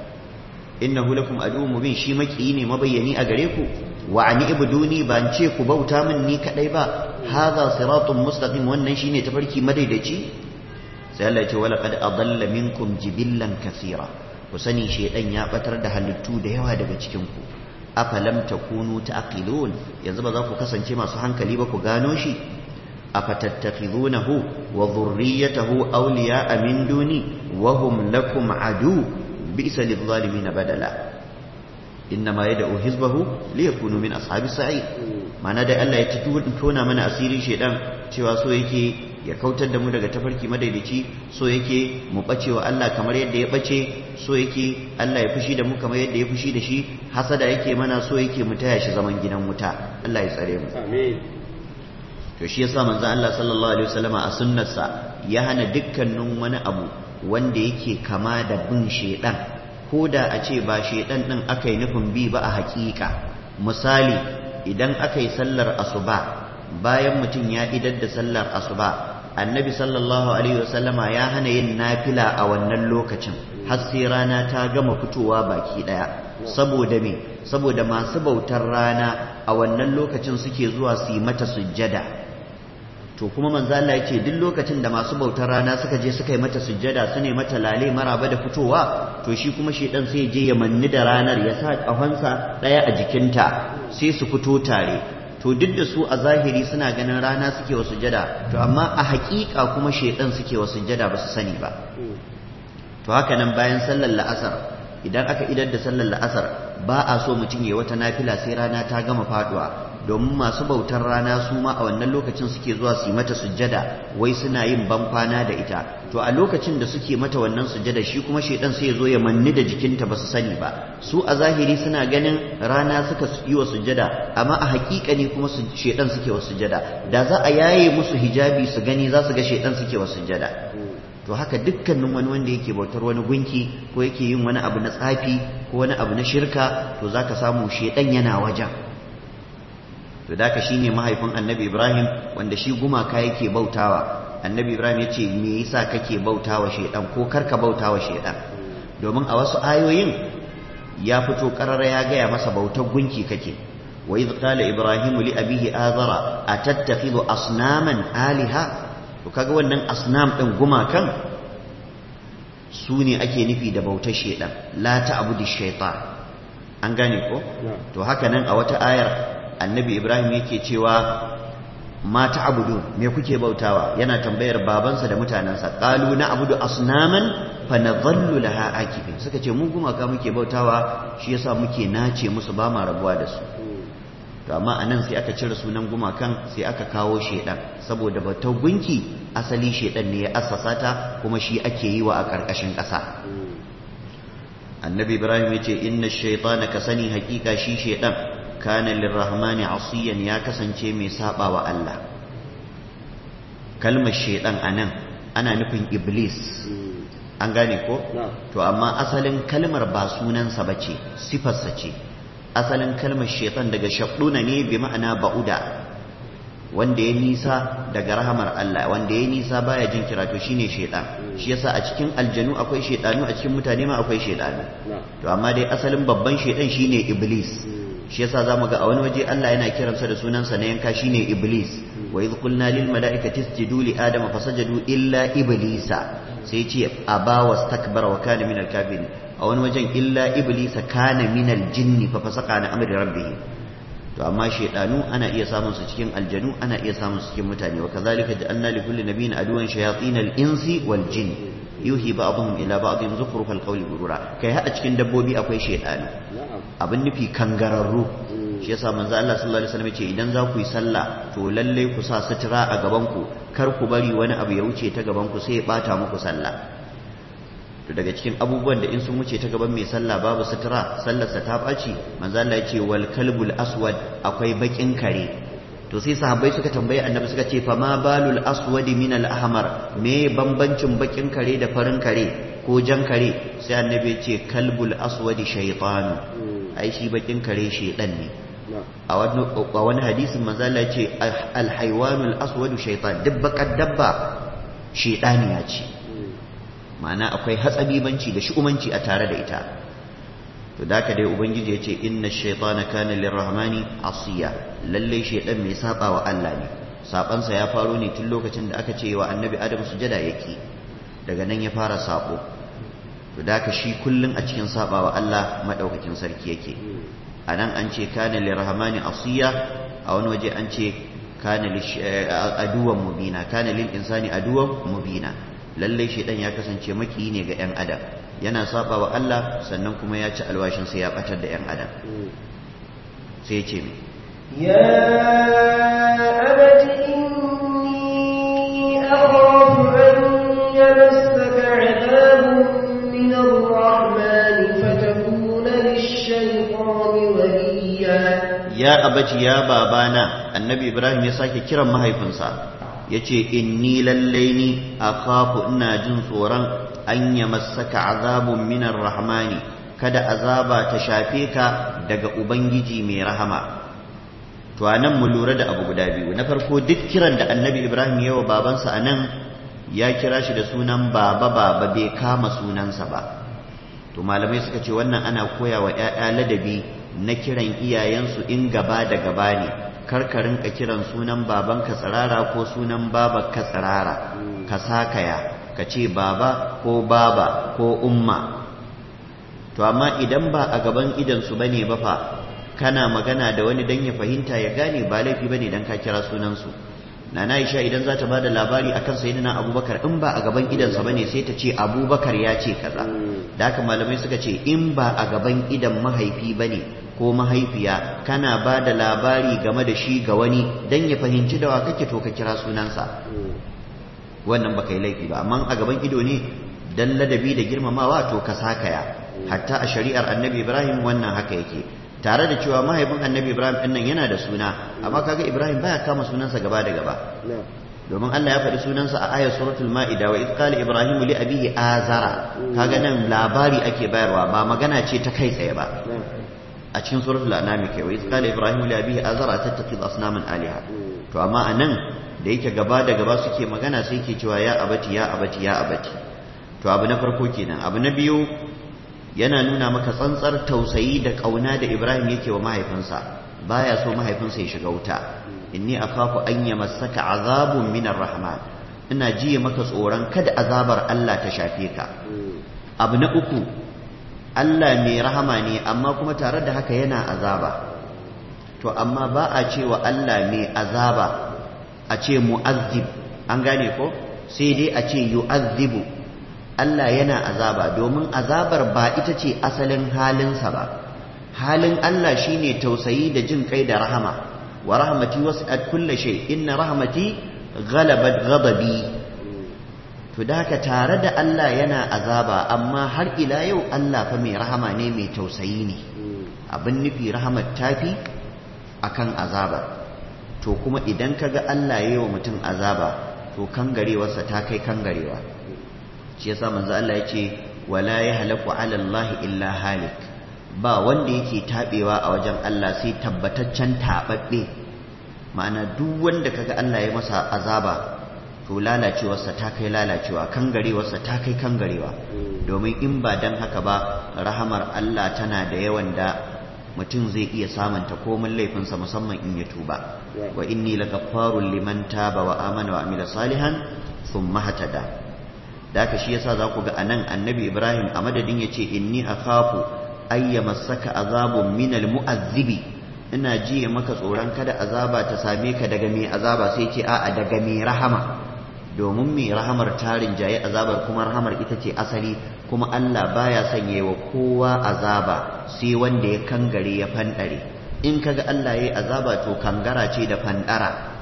innahu lakum aduwwun mubin shi maki ne mabayyani a gare ku wa ani ibuduni ban ce ku bauta min ni kadai ba hadha siratun mustaqim wannan shine tafarki madaidaici sai Allah ya ce wala qad adalla minkum jibillan kathira ku sani shedan ya batar da halittu da yawa daga cikin ku afalam takunu taqilun yanzu ba za ku kasance masu hankali ba ku gano shi afatattakhidunahu wa dhurriyyatahu awliya'a min duni wa hum lakum adu bi'sa lidh-dhalimin badala innama yad'u hizbahu liyakunu min ashabis sa'id mana da Allah ya tona mana asirin shedan cewa so yake ya kautar da mu daga tafarki madaidaici, so yake mu bace wa Allah kamar yadda ya bace, so yake Allah ya fushi da mu kamar yadda ya fushi da shi, hasada yake mana, so yake mu taya shi zaman gidan wuta. Allah ya tsare mu. Amin. To shi yasa manzon Allah sallallahu alaihi wasallama a sunnarsa ya hana dukkanin wani abu wanda yake kama da bin shedan, ko da a ce ba shedan din aka yi nufin bi ba a hakika. Misali idan aka yi sallar asuba bayan mutum ya idar da sallar asuba, annabi sallallahu alaihi wasallama ya hana yin nafila a wannan lokacin har sai rana ta gama fitowa baki daya. Saboda me? Saboda masu bautar rana a wannan lokacin suke zuwa su yi mata sujjada. To kuma manzo Allah yake duk lokacin da masu bautar rana suka je suka yi mata sujjada su ne mata lale maraba da fitowa, to shi kuma shedan sai ya je ya manni da ranar ya sa kafansa daya a jikinta sai su fito tare. To duk da su a zahiri suna ganin rana suke wa sujjada, to amma a haƙiƙa kuma shedan suke wa sujjada ba su sani ba. To haka nan bayan sallar la'asar, idan aka idar da sallar la'asar ba a so mutum ya wata nafila sai rana ta gama faduwa. domin masu bautar rana su ma a wannan lokacin suke zuwa su yi mata sujjada wai suna yin bankwana da ita to a lokacin da suke mata wannan sujjada shi kuma shaidan sai ya zo ya manni da jikinta ba su sani ba su a zahiri suna ganin rana suka yi wa sujjada amma a hakikani kuma shaidan suke wa sujjada da za a yaye musu hijabi su gani za su ga shaidan suke wa sujjada to haka dukkanin wani wanda yake bautar wani gunki ko yake yin wani abu na tsafi ko wani abu na shirka to zaka samu shaidan yana wajen to da shine mahaifin annabi Ibrahim wanda shi gumaka yake bautawa annabi Ibrahim ya ce me yasa kake bautawa shaidan ko karka bautawa shaidan domin a wasu ayoyin ya fito karara ya gaya masa bautar gunki kake wa idh qala ibrahimu li abihi azara atattakhidhu asnaman aliha to kaga wannan asnam din gumakan su ne ake nufi da bautar shaidan la ta'budu shaytan an gane ko to haka nan a wata ayar annabi Ibrahim yake cewa ma ta'budu me kuke bautawa yana tambayar babansa da mutanansa qalu na'budu asnaman fa nadhallu laha akifin suka ce mu gumaka muke bautawa shi yasa muke nace musu ba ma rabuwa da su to amma anan sai aka cire sunan gumakan sai aka kawo shedan saboda bautar gunki asali shedan ne ya assasa ta kuma shi ake yi wa a karkashin ƙasa annabi Ibrahim yace inna ash-shaytana kasani haqiqa shi shedan kana lirrahmani asiyan ya kasance mai saba wa Allah kalmar shedan anan ana nufin iblis an gane ko to amma asalin kalmar ba sunansa bace sifarsa ce asalin kalmar shetan daga shabduna ne bi ma'ana ba'uda wanda ya nisa daga rahamar Allah wanda ya nisa baya jin kira to shine shedan shi yasa a cikin aljanu akwai shedanu a cikin mutane ma akwai shedanu to amma dai asalin babban shedan shine iblis shi yasa zamu ga a wani waje Allah yana kiransa da sunansa na yanka shine iblis wa idh qulna lil mala'ikati isjudu li adama fasajadu illa iblisa sai ce aba wastakbara wa kana minal kafirin a wani wajen illa iblisa kana minal jinni fa fasaqa an amri rabbih to amma shedanu ana iya samun su cikin aljanu ana iya samun su cikin mutane wa kazalika ja'alna li kulli nabiyyin aduwan shayatin al-insi wal jinn yuhi ba'dhum ila ba'dhin zukhruf al-qawli gurura kai hada cikin dabbobi akwai shedanu abin nufi kangararru shi yasa manzo Allah sallallahu alaihi wasallam yace idan za ku yi sallah to lalle ku sa sutura a gaban ku kar ku bari wani abu ya wuce ta gaban ku sai ya bata muku sallah to daga cikin abubuwan da in sun wuce ta gaban mai sallah babu sutura sallarsa ta baci manzo Allah yace wal kalbul aswad akwai bakin kare to sai sahabbai suka tambaye annabi suka ce fa ma balul aswad min al ahmar me bambancin bakin kare da farin kare ko jan kare sai annabi yace kalbul aswad shaytan ai shi bakin kare shedan ne a wani hadisin manzo Allah yace al haywanul aswad shaytan dabba dabba shedaniya ce ma'ana akwai hatsabibanci da shu'umanci a tare da ita to da dai ubangiji ya ce inna shaytana kana lirrahmani asiya lalle shaytan mai saba wa Allah ne sabansa ya faro ne tun lokacin da aka ce wa annabi adam sujada yake daga nan ya fara sabo to da shi kullun a cikin saba wa Allah madaukakin sarki yake anan an ce kana lirrahmani asiya a wani waje an ce kana aduwan mubina kana lil insani aduwan mubina lallai shaidan ya kasance maki ne ga 'yan adam yana saba wa Allah sannan kuma ya ci alwashin sai ya batar da 'yan adam sai ya ce mai ya abati inni akhafu an yamassaka 'adabun min ar-rahman fatakuna lish-shaytani waliya ya abati ya babana annabi Ibrahim ya sake kiran mahaifinsa ya ce inni lallai ni a kafu ina jin tsoron an yi masaka azabun minar rahmani kada azaba ta shafe ka daga ubangiji mai rahama to anan mu lura da abu guda biyu na farko duk kiran da annabi ibrahim yawa babansa anan ya kira shi da sunan baba baba bai kama sunansa ba to malamai suka ce wannan ana koya wa 'ya'ya ladabi na kiran iyayensu in gaba da gaba ne karkarin ka kiran sunan babanka tsirara ko sunan babanka tsirara ka sakaya ka ce baba ko baba ko umma to amma idan ba a gaban idansu bane ba fa kana magana da wani dan ya fahimta ya gane ba laifi bane dan ka kira sunansu nana Aisha idan za ta bada labari akan sayyidina Abubakar in ba a gaban idansa bane sai ta ce Abubakar ya ce kaza da haka malamai suka ce in ba a gaban idan mahaifi bane ko mahaifiya kana ba da labari game da shi ga wani dan ya fahimci da wa kake to ka kira sunansa wannan baka yi laifi ba, amma a gaban ido ne dan ladabi da girmamawa to ka sakaya. Hatta a shari'ar annabi Ibrahim wannan haka yake, tare da cewa mahaifin annabi Ibrahim ɗin nan yana da suna, amma kaga Ibrahim baya kama sunansa gaba da gaba, domin Allah ya faɗi sunansa a ayar suratul ma'ida wa idh qala ibrahim li abihi azara, kaga nan labari ake bayarwa ba magana ce ta kai tsaye ba. A cikin suratul an'am kai wa idh qala ibrahim li abihi azara tattakhidh asnaman aliha, to amma anan da yake gaba da gaba suke magana sai ke cewa ya abati ya abati ya abati. To abu na farko kenan. Abu na biyu yana nuna maka tsantsar tausayi da kauna da Ibrahim yake wa mahaifinsa, baya so mahaifinsa ya shiga wuta. Inni akhafu an yamassaka azabun minar rahman, ina jiye maka tsoron kada azabar Allah ta shafe ka. Abu na uku, Allah mai rahama ne amma kuma tare da haka yana azaba. To amma ba a cewa Allah mai azaba a ce mu'azzib, an gane ko? Sai dai a ce yu'azzibu. Allah yana azaba domin azabar ba ita ce asalin halinsa ba. Halin Allah shine tausayi da jin kai da rahama. Wa rahmati wasi'at kulli shay, inna rahmati ghalabat ghadabi. To da haka tare da Allah yana azaba amma har ila yau Allah fa mai rahama ne, mai tausayi ne. Abin nufi rahamar tafi akan azaba. To kuma idan kaga Allah yayi wa mutum azaba to kangarewarsa ta kai kangarewa. Shi yasa manzo Allah yace wala yahlaku ala Allah illa halik, ba wanda yake tabewa a wajen Allah sai tabbataccen tababbe. Ma'ana duk wanda kaga Allah ya masa azaba to lalacewarsa ta kai lalacewa, kangarewarsa ta kai kangarewa. Domin in ba dan haka ba rahamar Allah tana da yawan da mutum zai iya samunta komin laifinsa musamman in ya tuba. Wa inni lakaffarun liman taba wa amana wa amila salihan thumma hatada. Da haka shi yasa za ku ga anan annabi Ibrahim a madadin ya ce inni akhafu ayya masaka azabun minal mu'azzibi, ina jiye maka tsoron kada azaba ta same ka daga mai azaba, sai ce a'a daga mai rahama, domin mai rahamar tarin jaye azabar kuma rahamar ita ce asali, kuma Allah baya sanye wa kowa azaba sai wanda ya kangare ya fandare. In kaga Allah yayi azaba to kangara ce da fandara,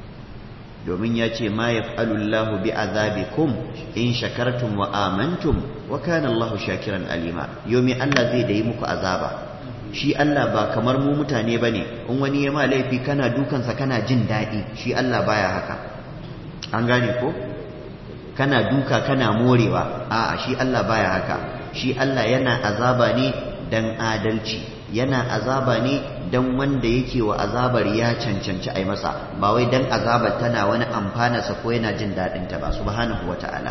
domin ya ce ma yaf'alullahu bi azabikum in shakartum wa amantum wa kana Allahu shakiran alima. Yomi Allah zai da yi muku azaba, shi Allah ba kamar mu mutane bane, in wani ya ma laifi kana dukansa kana jin daɗi, shi Allah baya haka, an gane ko? Kana duka kana morewa, a'a shi Allah baya haka. Shi Allah yana azaba ne dan adalci, yana azaba ne dan wanda yake wa azabar ya cancanci ai masa, ba wai dan azabar tana wani amfana sa ko yana jin dadin ta ba, subhanahu wataala.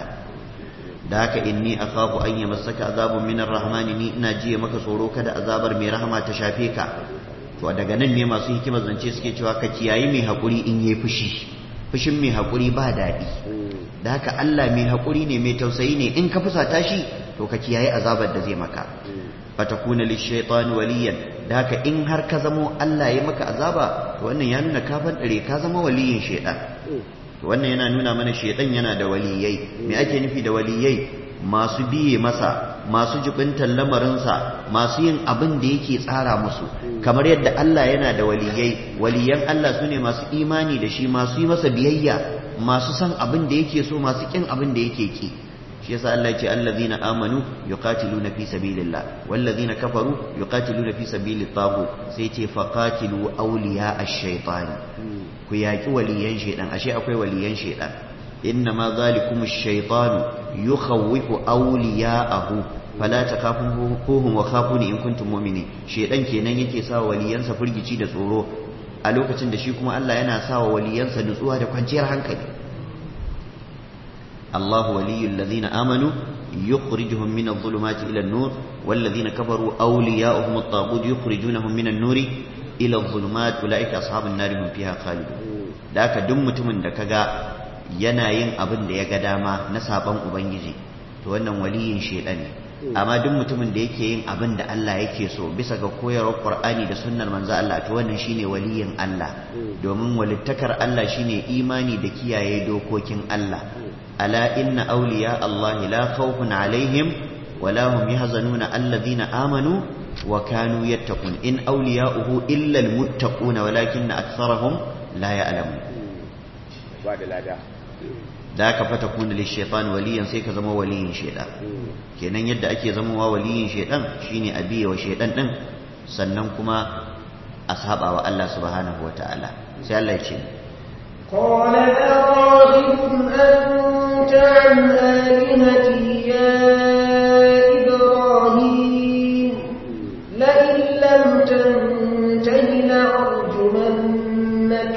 Da haka inni akhafu an yamassaka azabun minar rahmani, ni ina jiye maka tsoro kada azabar mai rahama ta shafe ka. To daga nan ne masu hikima zance suke cewa ka kiyayi mai hakuri in yayi fushi, fushin mai hakuri ba dadi. Da haka Allah mai hakuri ne, mai tausayi ne, in ka fusata shi to ka kiyayi azabar da zai maka. Fatakuna lishaitan waliyan, da haka in har ka zamo Allah ya maka azaba to wannan ya nuna ka fadare ka zama waliyin shaitan. To wannan yana nuna mana shaitan yana da waliyai. Me ake nufi da waliyai? Masu biye masa, masu jibintan lamarinsa, masu yin abin da yake tsara musu. Kamar yadda Allah yana da waliyai, waliyan Allah sune masu imani da shi, masu yi masa biyayya, masu san abin da yake so, masu kin abin da yake ki. Shi yasa Allah ya ce allazina amanu yuqatiluna fi sabilillah wallazina kafaru yuqatiluna fi sabilit taghut, sai ce faqatilu awliya ash-shaytan, ku yaki waliyan shaytan. Ashe akwai waliyan shaytan. innama zalikum ash-shaytan yukhawwifu awliya'ahu fala takhafuhum wa khafuni in kuntum mu'minin. Shaytan kenan yake sa waliyansa firgici da tsoro, a lokacin da shi kuma Allah yana sa wa waliyansa nutsuwa da kwanciyar hankali. الله ولي الذين آمنوا يخرجهم من الظلمات إلى النور والذين كفروا أولياؤهم الطاغوت يخرجونهم من النور إلى الظلمات أولئك أصحاب النار هم فيها خالدون. ذاك دم متمن da kaga yana yin abin da ya ga dama na saban ubangiji to wannan waliyin shedan ne. Amma duk mutumin da yake yin abin da Allah yake so bisa ga koyarwar Qur'ani da sunnar manzo Allah to wannan shine waliyin Allah, domin walittakar Allah shine imani da kiyaye dokokin Allah. ألا إن أولياء الله لا خوف عليهم ولا هم يحزنون الذين آمنوا wa kanu yattaqun in awliya'uhu illa almuttaquna walakinna aktharahum la ya'lamun ba da lada da ka fata kuna lishaitan waliyan sai ka zama waliyin shaitan kenan yadda ake zama wa waliyin shaitan shine a biye wa shaitan din sannan kuma a saba wa Allah subhanahu wataala sai Allah ya ce قال أراغب أنت عن آلهتي يا إبراهيم لئن لم تنته لأرجمنك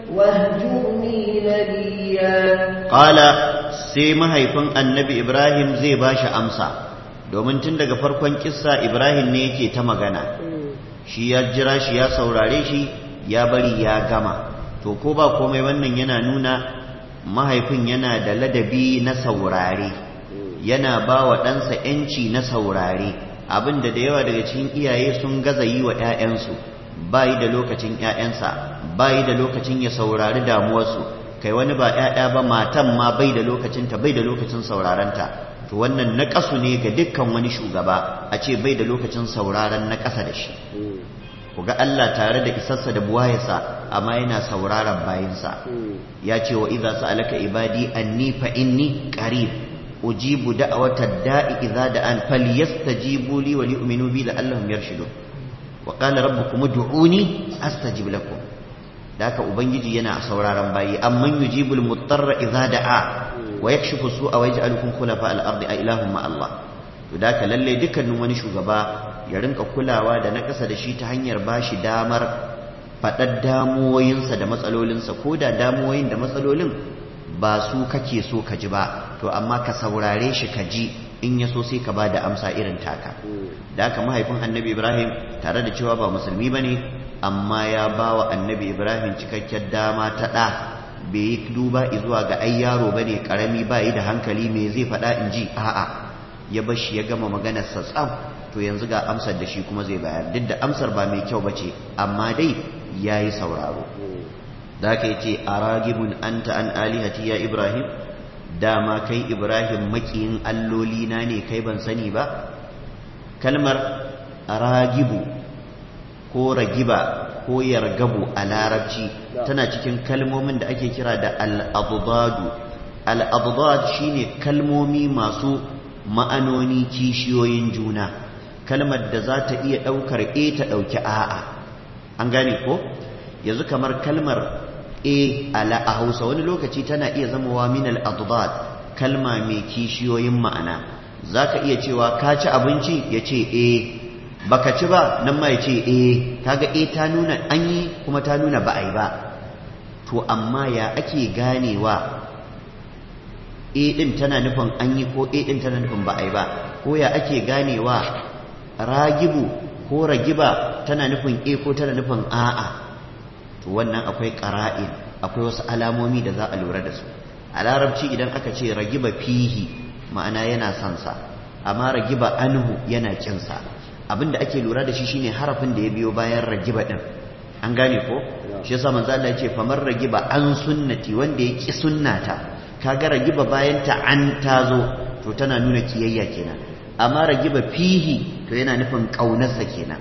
واهجرني مليا قال sai mahaifin annabi Ibrahim zai bashi amsa domin tun daga farkon kissa Ibrahim ne yake ta magana shi ya jira shi ya saurare shi ya bari ya gama to ko ba komai wannan yana nuna mahaifin yana da ladabi na saurare yana ba wa ɗansa ‘yanci na saurare abinda da yawa daga cikin iyaye sun gaza yi wa ‘ya'yansu bayi da lokacin ‘ya'yansa bayi da lokacin ya saurari damuwarsu kai wani ba ‘ya'ya ba matan ma bai da lokacinta bai da lokacin saurarenta to wannan naƙasu ne ga dukkan wani shugaba a ce bai da lokacin sauraron na ƙasa da shi ku ga Allah tare da isarsa da buwayarsa amma yana sauraron bayinsa ya ce wa idza sa'alaka ibadi anni fa inni qarib ujibu da'watad da'i idza da'an falyastajibu li wa li'minu bi la'allahum yarshudun wa qala rabbukum ud'uni astajib lakum daka ubangiji yana sauraron bayi amman yujibul muttarra idza da'a wa yakshifu su'a wa yaj'alukum khulafa al-ardi a ilahum ma Allah to daka lalle dukkanin wani shugaba ya rinka kulawa da na ƙasa da shi ta hanyar ba shi damar faɗar damuwoyinsa da matsalolinsa ko da damuwoyin da matsalolin ba su kake so ka ji ba to amma ka saurare shi ka ji in ya so sai ka ba da amsa irin taka da haka mahaifin annabi Ibrahim tare da cewa ba musulmi ba ne amma ya ba wa annabi Ibrahim cikakken dama ta ɗa bai yi duba zuwa ga ai yaro ba ne ƙarami ba yi da hankali me zai faɗa in ji a'a ya bar shi ya gama maganar sa tsam to yanzu ga amsar da shi kuma zai bayar duk da amsar ba mai kyau bace amma dai yayi sauraro da ka yace aragibun anta an alihati ya Ibrahim dama kai Ibrahim makiyin alloli na ne kai ban sani ba kalmar aragibu ko ragiba ko yargabu a larabci tana cikin kalmomin da ake kira da al-adad al-adad shine kalmomi masu ma'anoni kishiyoyin juna kalmar da za ta iya ɗaukar e ta ɗauki a'a an gane ko yanzu kamar kalmar e ala a hausa wani lokaci tana iya zamowa min al-adad kalma mai kishiyoyin ma'ana za ka iya cewa ka ci abinci ya ce e baka ci ba nan ma ya ce e kaga e ta nuna an yi kuma ta nuna ba a yi ba to amma ya ake ganewa e ɗin tana nufin an yi ko e ɗin tana nufin ba a yi ba ko ya ake ganewa ragibu ko ragiba tana nufin e ko tana nufin a'a to wannan akwai qara'in akwai wasu alamomi da za a lura da su a larabci idan aka ce ragiba fihi ma'ana yana son sa amma ragiba anhu yana kin sa abinda ake lura da shi shine harafin da ya biyo bayan ragiba din an gane ko shi yasa manzo Allah ya ce famar ragiba an sunnati wanda ya ki sunnata kaga ragiba bayan ta an tazo to tana nuna kiyayya kenan amma ragiba fihi to yana nufin ƙaunarsa kenan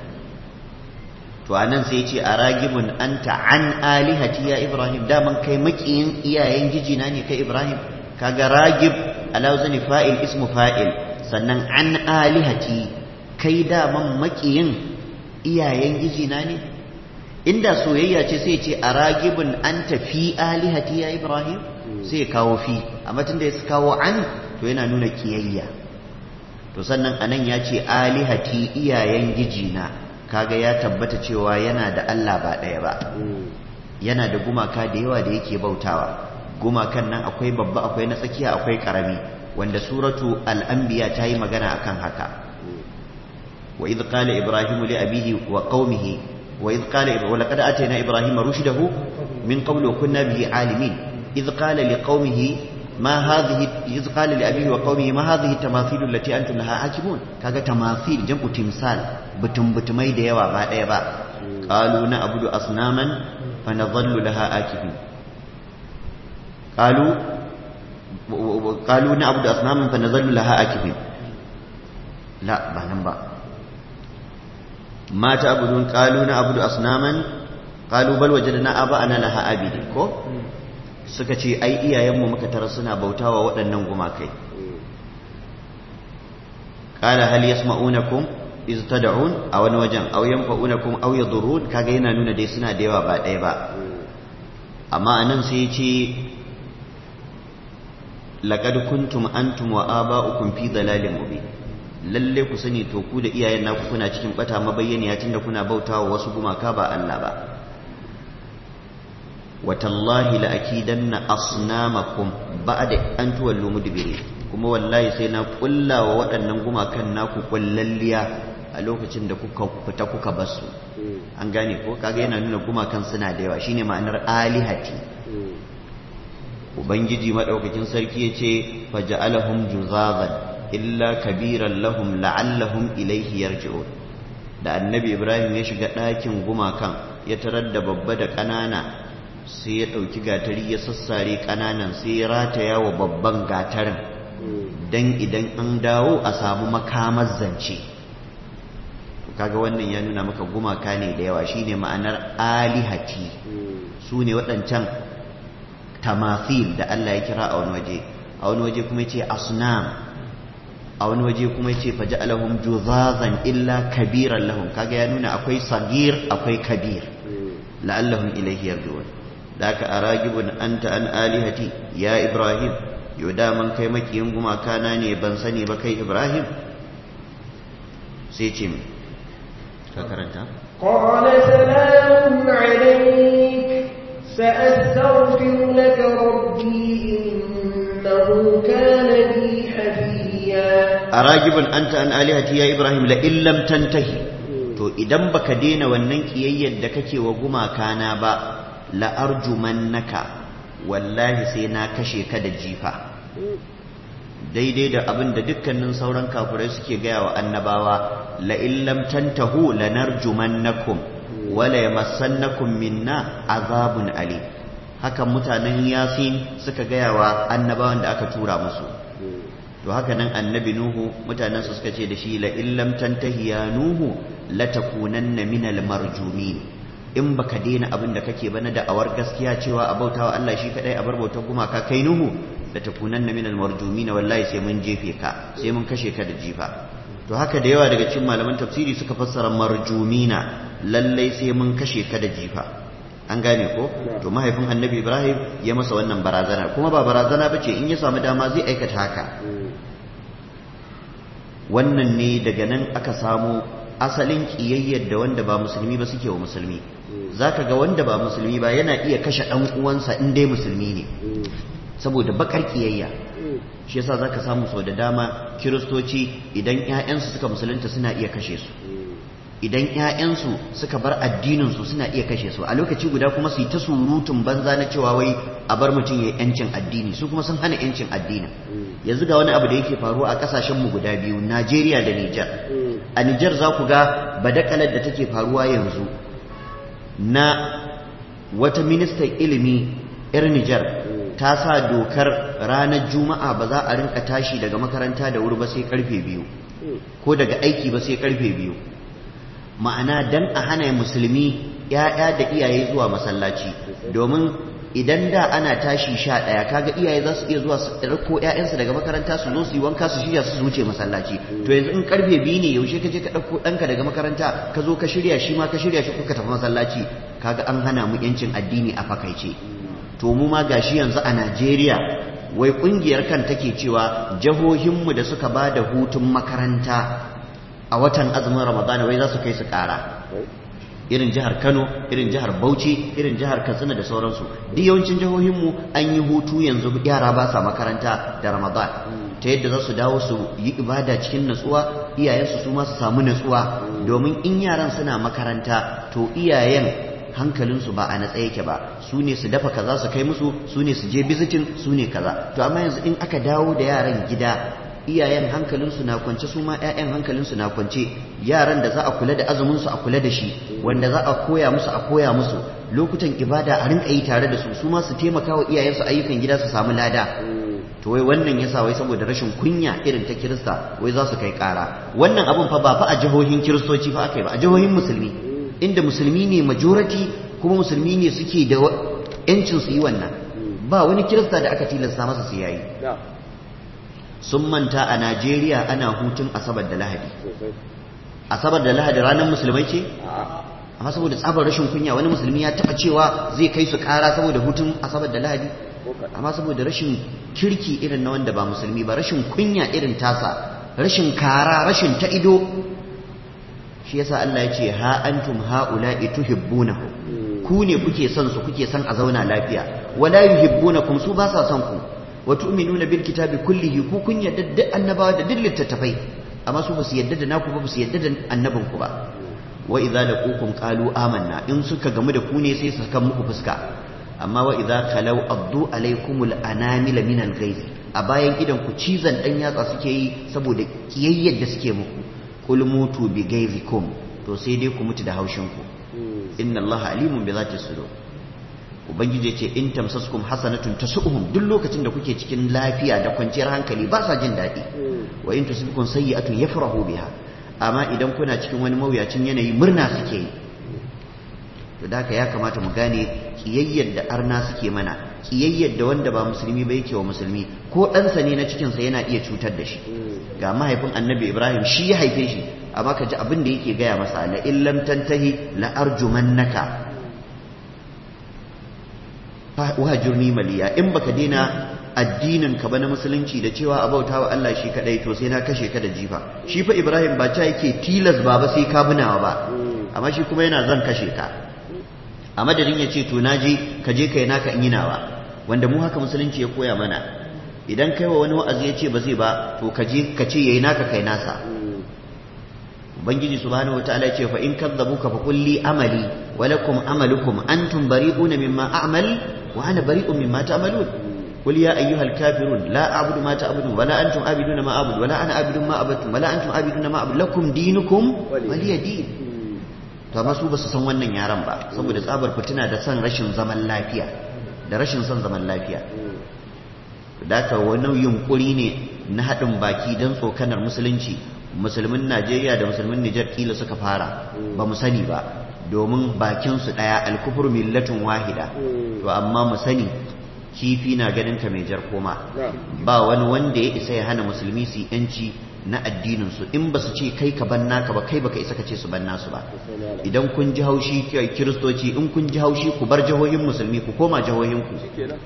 to anan sai ce a ragibun anta an alihati ya Ibrahim daman kai makiyin iyayen gijina ne kai Ibrahim kaga ragib alawzani fa'il ismu fa'il sannan an alihati kai daman makiyin iyayen gijina ne inda soyayya ce sai ce a ragibun anta fi alihati ya Ibrahim sai kawo fi amma tunda ya kawo an to yana nuna kiyayya to sannan anan ya ce alihati iyayen gijina kaga ya tabbata cewa yana da Allah ba ɗaya ba yana da gumaka da yawa da yake bautawa gumakan nan akwai babba akwai na tsakiya akwai karami wanda suratu al-anbiya ta yi magana akan haka wa idh qala ibrahim li abihi wa qaumihi wa idh qala wa laqad atayna ibrahima rushdahu min qablu wa kunna bihi alimin idh qala li qaumihi ما هذه إذ قال لأبيه وقومه ما هذه التماثيل التي أنتم لها عاكفون كذا تماثيل جمع تمثال بتم بتمي ديوا بعد يبا قالوا نعبد أصناما فنظل لها عاكفين قالوا قالوا نعبد أصناما فنظل لها عاكفين لا بانم با ma ta'budun qalu na abudu asnaman qalu bal wajadna aba'ana laha abidi ko suka ce ai iyayenmu muka tara suna bautawa waɗannan gumakai qala hal yasma'unakum iz tad'un aw wani wajen aw yanfa'unakum aw yadurrun kaga yana nuna dai suna da yawa ba ɗaya ba amma anan sai ya ce laqad kuntum antum wa aba'ukum fi dalalin mubin lalle ku sani to ku da iyayen naku kuna cikin bata mabayyaniya tunda kuna bautawa wasu gumaka ba Allah ba watallahi la akidanna asnamakum ba'da an tuwallu mudbirin kuma wallahi sai na kullawa waɗannan gumakan naku kullalliya a lokacin da kuka fita kuka basu an gane ko kaga yana nuna gumakan suna da yawa shine ma'anar alihati ubangiji madaukakin sarki yace faja'alahum juzazan illa kabiran lahum la'allahum ilayhi yarji'un da annabi ibrahim ya shiga ɗakin gumakan ya tarar da babba da ƙanana sai ya ɗauki gatari ya sassare ƙananan sai ya rataya wa babban gatarin dan idan an dawo a samu makamar zance kaga wannan ya nuna maka gumaka ne da yawa shine ma'anar alihati su ne waɗancan tamathil da Allah ya kira a wani waje a wani waje kuma yace asnam a wani waje kuma yace faja'alahum juzazan illa kabiran lahum kaga ya nuna akwai sagir akwai kabir la'allahum ilayhi yarji'un daka aragibun anta an alihati ya ibrahim yau daman kai makiyin gumaka na ne ban sani ba kai ibrahim sai ce ka karanta qala salamun alayk sa'astaghfiru laka rabbi innahu kana bi hafiya aragibun anta an alihati ya ibrahim la illam tantahi to idan baka daina wannan kiyayyar da kake wa gumaka na ba la arjumannaka wallahi sai na kashe ka da jifa daidai da abin da dukkanin sauran kafirai suke gaya wa annabawa la illam tantahu lanarjumannakum wa la yamassannakum minna azabun ali hakan mutanen yasin suka gaya wa annabawan da aka tura musu to haka nan annabi nuhu mutanen su suka ce da shi la illam tantahi ya nuhu latakunanna minal marjumin in baka daina abin da kake bana da awar gaskiya cewa a bautawa Allah shi kadai a bar bautar gumaka kai nuhu da takunanna minal marjumin wallahi sai mun jefe ka sai mun kashe ka da jifa to haka da yawa daga cikin malaman tafsiri suka fassara marjumina lallai sai mun kashe ka da jifa an gane ko to mahaifin annabi ibrahim ya masa wannan barazana kuma ba barazana bace in ya samu dama zai aikata haka wannan ne daga nan aka samu asalin kiyayyar da wanda ba musulmi ba suke wa musulmi zaka ga wanda ba musulmi ba yana iya kashe dan uwansa in dai musulmi ne saboda bakar kiyayya shi yasa zaka samu sau da dama kiristoci idan ƴaƴansu suka musulunta suna iya kashe su idan ƴaƴansu suka bar addinin su suna iya kashe su a lokaci guda kuma su yi ta surutun banza na cewa wai a bar mutum ya yancin addini su kuma sun hana yancin addinin yanzu ga wani abu da yake faruwa a kasashen mu guda biyu Najeriya da Nijar a Nijar za ku ga badakalar da take faruwa yanzu na wata ministan ilimi yar Nijar ta sa dokar ranar juma'a ba za a rinka tashi daga makaranta da wuri ba sai karfe biyu ko daga aiki ba sai karfe biyu ma'ana dan a hana musulmi ya'ya da iyaye zuwa masallaci domin idan da ana tashi sha ɗaya kaga iyaye za su iya zuwa su ɗauko ƴaƴansu daga makaranta su zo su yi wanka su shirya su wuce masallaci to yanzu in karfe biyu ne yaushe ka je ka ɗauko ɗanka daga makaranta ka zo ka shirya shi ma ka shirya shi kuka tafi masallaci kaga an hana mu yancin addini a fakaice to mu ma gashi yanzu a Najeriya wai kungiyar kan take cewa jihohinmu da suka ba da hutun makaranta a watan azumin Ramadana wai za su kai su ƙara irin jihar Kano irin jihar Bauchi irin jihar Katsina da sauransu duk yawancin jihohinmu an yi hutu yanzu yara ba sa makaranta da Ramadan ta yadda za su dawo su yi ibada cikin natsuwa iyayensu su ma su samu natsuwa domin in yaran suna makaranta to iyayen hankalinsu ba a natsa yake ba su ne su dafa kaza su kai musu su ne su je bizitin su ne kaza to amma yanzu in aka dawo da yaran gida iyayen hankalinsu na kwance su ma 'ya'yan hankalinsu na kwance yaran da za a kula da azuminsu a kula da shi wanda za a koya musu a koya musu lokutan ibada a rinka yi tare da su su ma su taimaka wa iyayensu ayyukan gida su samu lada to wai wannan yasa wai saboda rashin kunya irin ta kirista wai za su kai kara wannan abun fa ba fa a jihohin kiristoci fa aka yi ba a jihohin musulmi inda musulmi ne majority kuma musulmi ne suke da yancin su yi wannan ba wani kirista da aka tilasta masa su yayi sun manta a Najeriya ana hutun asabar da lahadi asabar da lahadi ranar musulmai ce amma saboda tsabar rashin kunya wani musulmi ya taba cewa zai kai su kara saboda hutun asabar da lahadi amma saboda rashin kirki irin na wanda ba musulmi ba rashin kunya irin tasa rashin kara rashin ta ido shi yasa Allah ya ce ha antum haula'i tuhibbunahu ku ne kuke son su kuke son a zauna lafiya wala yuhibbunakum su ba sa son ku wa tu'minuna bil kitabi kullihi ku kun yadda da annabawa da duk littattafai amma su ba su yadda da naku ba ba su yadda da annabin ku ba wa idza laqukum qalu amanna in suka gamu da ku ne sai su kan muku fuska amma wa idza khalau addu alaykumul anamila min al-ghayz a bayan idan ku cizan dan yatsa suke yi saboda kiyayyar da suke muku qul mutu bi ghayzikum to sai dai ku mutu da haushin ku inna allaha alimun bi zati sudur ubangiji ce in tamsaskum hasanatun tasu'uhum duk lokacin da kuke cikin lafiya da kwanciyar hankali ba sa jin daɗi wa in tusibkum sayyi'atun yafrahu biha amma idan kuna cikin wani mawuyacin yanayi murna suke yi to da ya kamata mu gane kiyayyar da arna suke mana kiyayyar da wanda ba musulmi ba yake wa musulmi ko ɗansa ne na cikinsa yana iya cutar da shi ga mahaifin annabi ibrahim shi ya haife shi amma ka ji abin da yake gaya masa la illam tantahi la arjumannaka wahajurni maliya in baka daina addinin ka ba na musulunci da cewa a bauta wa Allah shi kadai to sai na kashe ka da jifa shi fa Ibrahim ba ta yake tilas ba ba sai ka bunawa ba amma shi kuma yana zan kashe ka a madadin ya ce to naje ka je kai naka in yi nawa wanda mu haka musulunci ya koya mana idan kai wa wani wa'azi ya ce ba zai ba to ka je ka ce yayi naka kai nasa ubangiji subhanahu wataala ya ce fa in kadzabuka fa qul li amali wa lakum amalukum antum bari'una mimma a'mal wa ana bari'un mimma ta'malun qul ya ayyuhal kafirun la a'budu ma ta'budun wa la antum a'buduna ma a'budu wa la ana a'budu ma a'budtum wa la antum a'buduna ma a'budu lakum dinukum waliya din to amma su basu san wannan yaran ba saboda tsabar fitina da san rashin zaman lafiya da rashin son zaman lafiya da ka wani yunkuri ne na haɗin baki don tsokanar musulunci musulmin Najeriya da musulmin Nijar kila suka fara ba mu sani ba domin bakinsu ɗaya alkufur millatun wahida to amma mu sani kifi na ganin ka mai jar koma ba wani wanda ya isa ya hana musulmi su yanci na addininsu in ba su ce kai ka ban naka ba kai baka isa ka ce su ban nasu ba idan kun ji haushi kiristoci in kun ji haushi ku bar jihohin musulmi ku koma jihohinku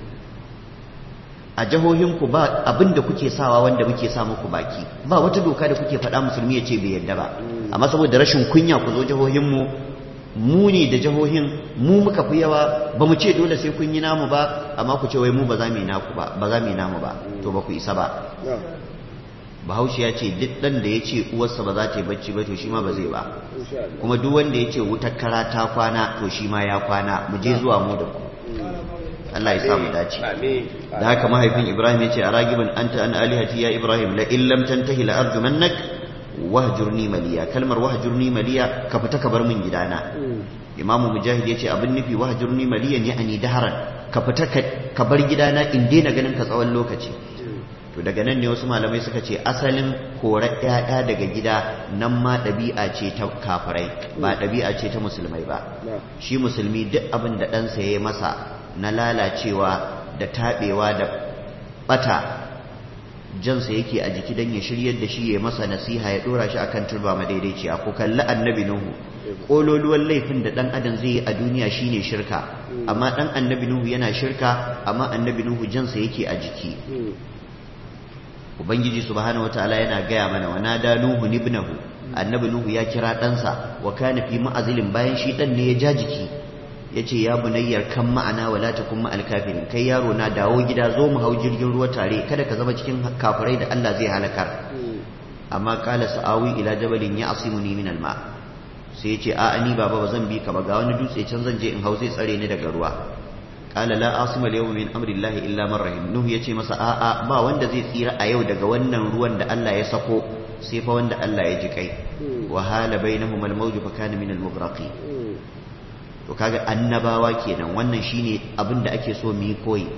a jihohinku ba abin da kuke sawa wanda muke sa muku baki ba wata doka da kuke faɗa musulmi ya ce bai yadda ba amma saboda rashin kunya ku zo jihohinmu mu ne da jihohin mu muka fi yawa ba mu ce dole sai kun yi namu ba amma ku ce wai mu ba za mu yi naku ba ba za mu yi namu ba to ba ku isa ba bahaushe ya ce duk ɗan da ya ce uwarsa ba za ta yi bacci ba to shi ma ba zai ba kuma duk wanda ya ce wutar kara ta kwana to shi ma ya kwana mu je zuwa mu da ku Allah ya samu dace da haka mahaifin Ibrahim ya ce a ragibin anta an alihati ya Ibrahim la illam tantahi la arjumannak wahjurni maliya kalmar wahjurni maliya ka fita ka bar min gidana Imamu Mujahid ya ce abin nufi wahjurni maliyan ya'ani daharan ka fita ka bar gidana in daina ganin ka tsawon lokaci to daga nan ne wasu malamai suka ce asalin korar ƴaƴa daga gida nan ma ɗabi'a ce ta kafirai ba ɗabi'a ce ta musulmai ba shi musulmi duk abin da ɗansa ya yi masa na lalacewa da taɓewa da ɓata jansa yake a jiki don ya shiryar da shi ya masa nasiha ya ɗora shi akan turba madaidaiciya ko kalli annabi nuhu ƙololuwan laifin da ɗan adam zai yi a duniya shine shirka amma ɗan annabi nuhu yana shirka amma annabi nuhu jansa yake a jiki ubangiji subhanahu wataala yana gaya mana wa nada nuhu ibnahu annabi nuhu ya kira ɗansa wa kana fi ma'azilin bayan shi ɗan ne ya ja jiki yace ya bunayyar kan ma'ana wala takum ma'al kafirin kai yaro na dawo gida zo mu hau jirgin ruwa tare kada ka zama cikin kafirai da Allah zai halakar amma qala sa'awi ila jabalin ya'simuni min al-ma sai yace a ni baba bazan bi ka ba ga wani dutse can zan je in hau zai tsare ni daga ruwa qala la asima al-yawma min amri Allah illa man rahim nuhu yace masa a a ba wanda zai tsira a yau daga wannan ruwan da Allah ya sako sai fa wanda Allah ya ji kai wa hala bainahum al-mawj fa kana min al-mughraqin to kaga annabawa kenan wannan shine abin da ake so mu yi koyi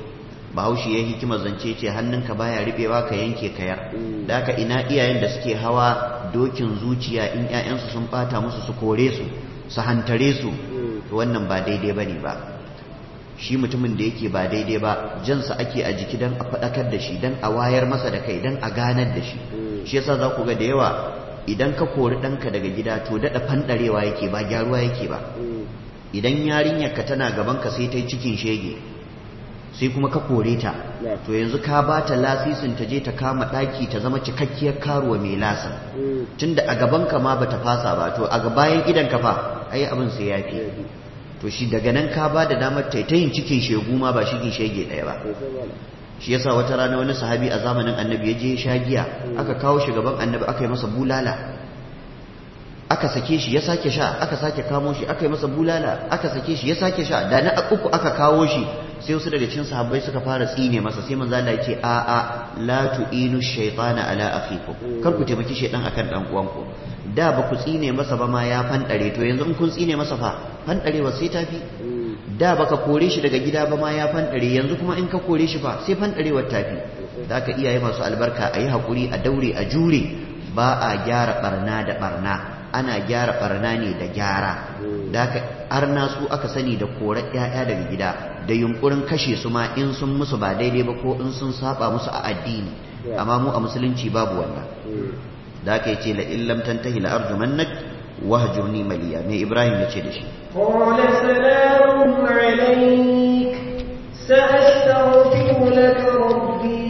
bahaushe ya hikimar zance ce hannunka baya riɓewa ka yanke kayar da haka ina iyayen da suke hawa dokin zuciya in 'ya'yansu sun ɓata musu su kore su su hantare su to wannan ba daidai bane ba shi mutumin da yake ba daidai ba jansa ake a jiki dan a faɗakar da shi dan a wayar masa da kai dan a ganar da shi shi yasa za ku ga da yawa idan ka kori ɗanka daga gida to daɗa fanɗarewa yake ba gyaruwa yake ba idan yarinyarka tana gabanka sai ta yi cikin shege sai kuma ka kore ta to yanzu ka ba ta lasisin ta je ta kama ɗaki ta zama cikakkiyar karuwa mai lasin tunda a gabanka ma bata fasa ba to a bayan idan ka fa ai abin sai ya fi to shi daga nan ka ba da damar ta yin cikin shegu ma ba shigin shege ɗaya ba shi yasa wata rana wani sahabi a zamanin annabi ya je ya sha giya aka kawo shi gaban annabi aka yi masa bulala aka sake shi ya sake sha aka sake kamo shi aka yi masa bulala aka sake shi ya sake sha da na uku aka kawo shi sai wasu daga cikin sahabbai suka fara tsine masa sai manzo Allah ya ce a a la tu'inu shaytana ala akhikum kar ku taimaki shaytan akan dan uwanku da ba ku tsine masa ba ma ya fandare to yanzu in kun tsine masa fa fandarewa sai tafi da baka kore shi daga gida ba ma ya fandare yanzu kuma in ka kore shi fa sai fandarewar tafi da aka iyaye masu albarka ayi hakuri a daure a jure ba a gyara barna da barna ana gyara barna ne da gyara da aka arna su aka sani da korar ƴaƴa daga gida da yunkurin kashe su ma in sun musu ba daidai ba ko in sun saba musu a addini amma mu a musulunci babu wannan da aka yace la illam tantahi la arjumannak wahjurni maliya mai ibrahim yace da shi qala salamun alayk sa'astaghfiru laka rabbi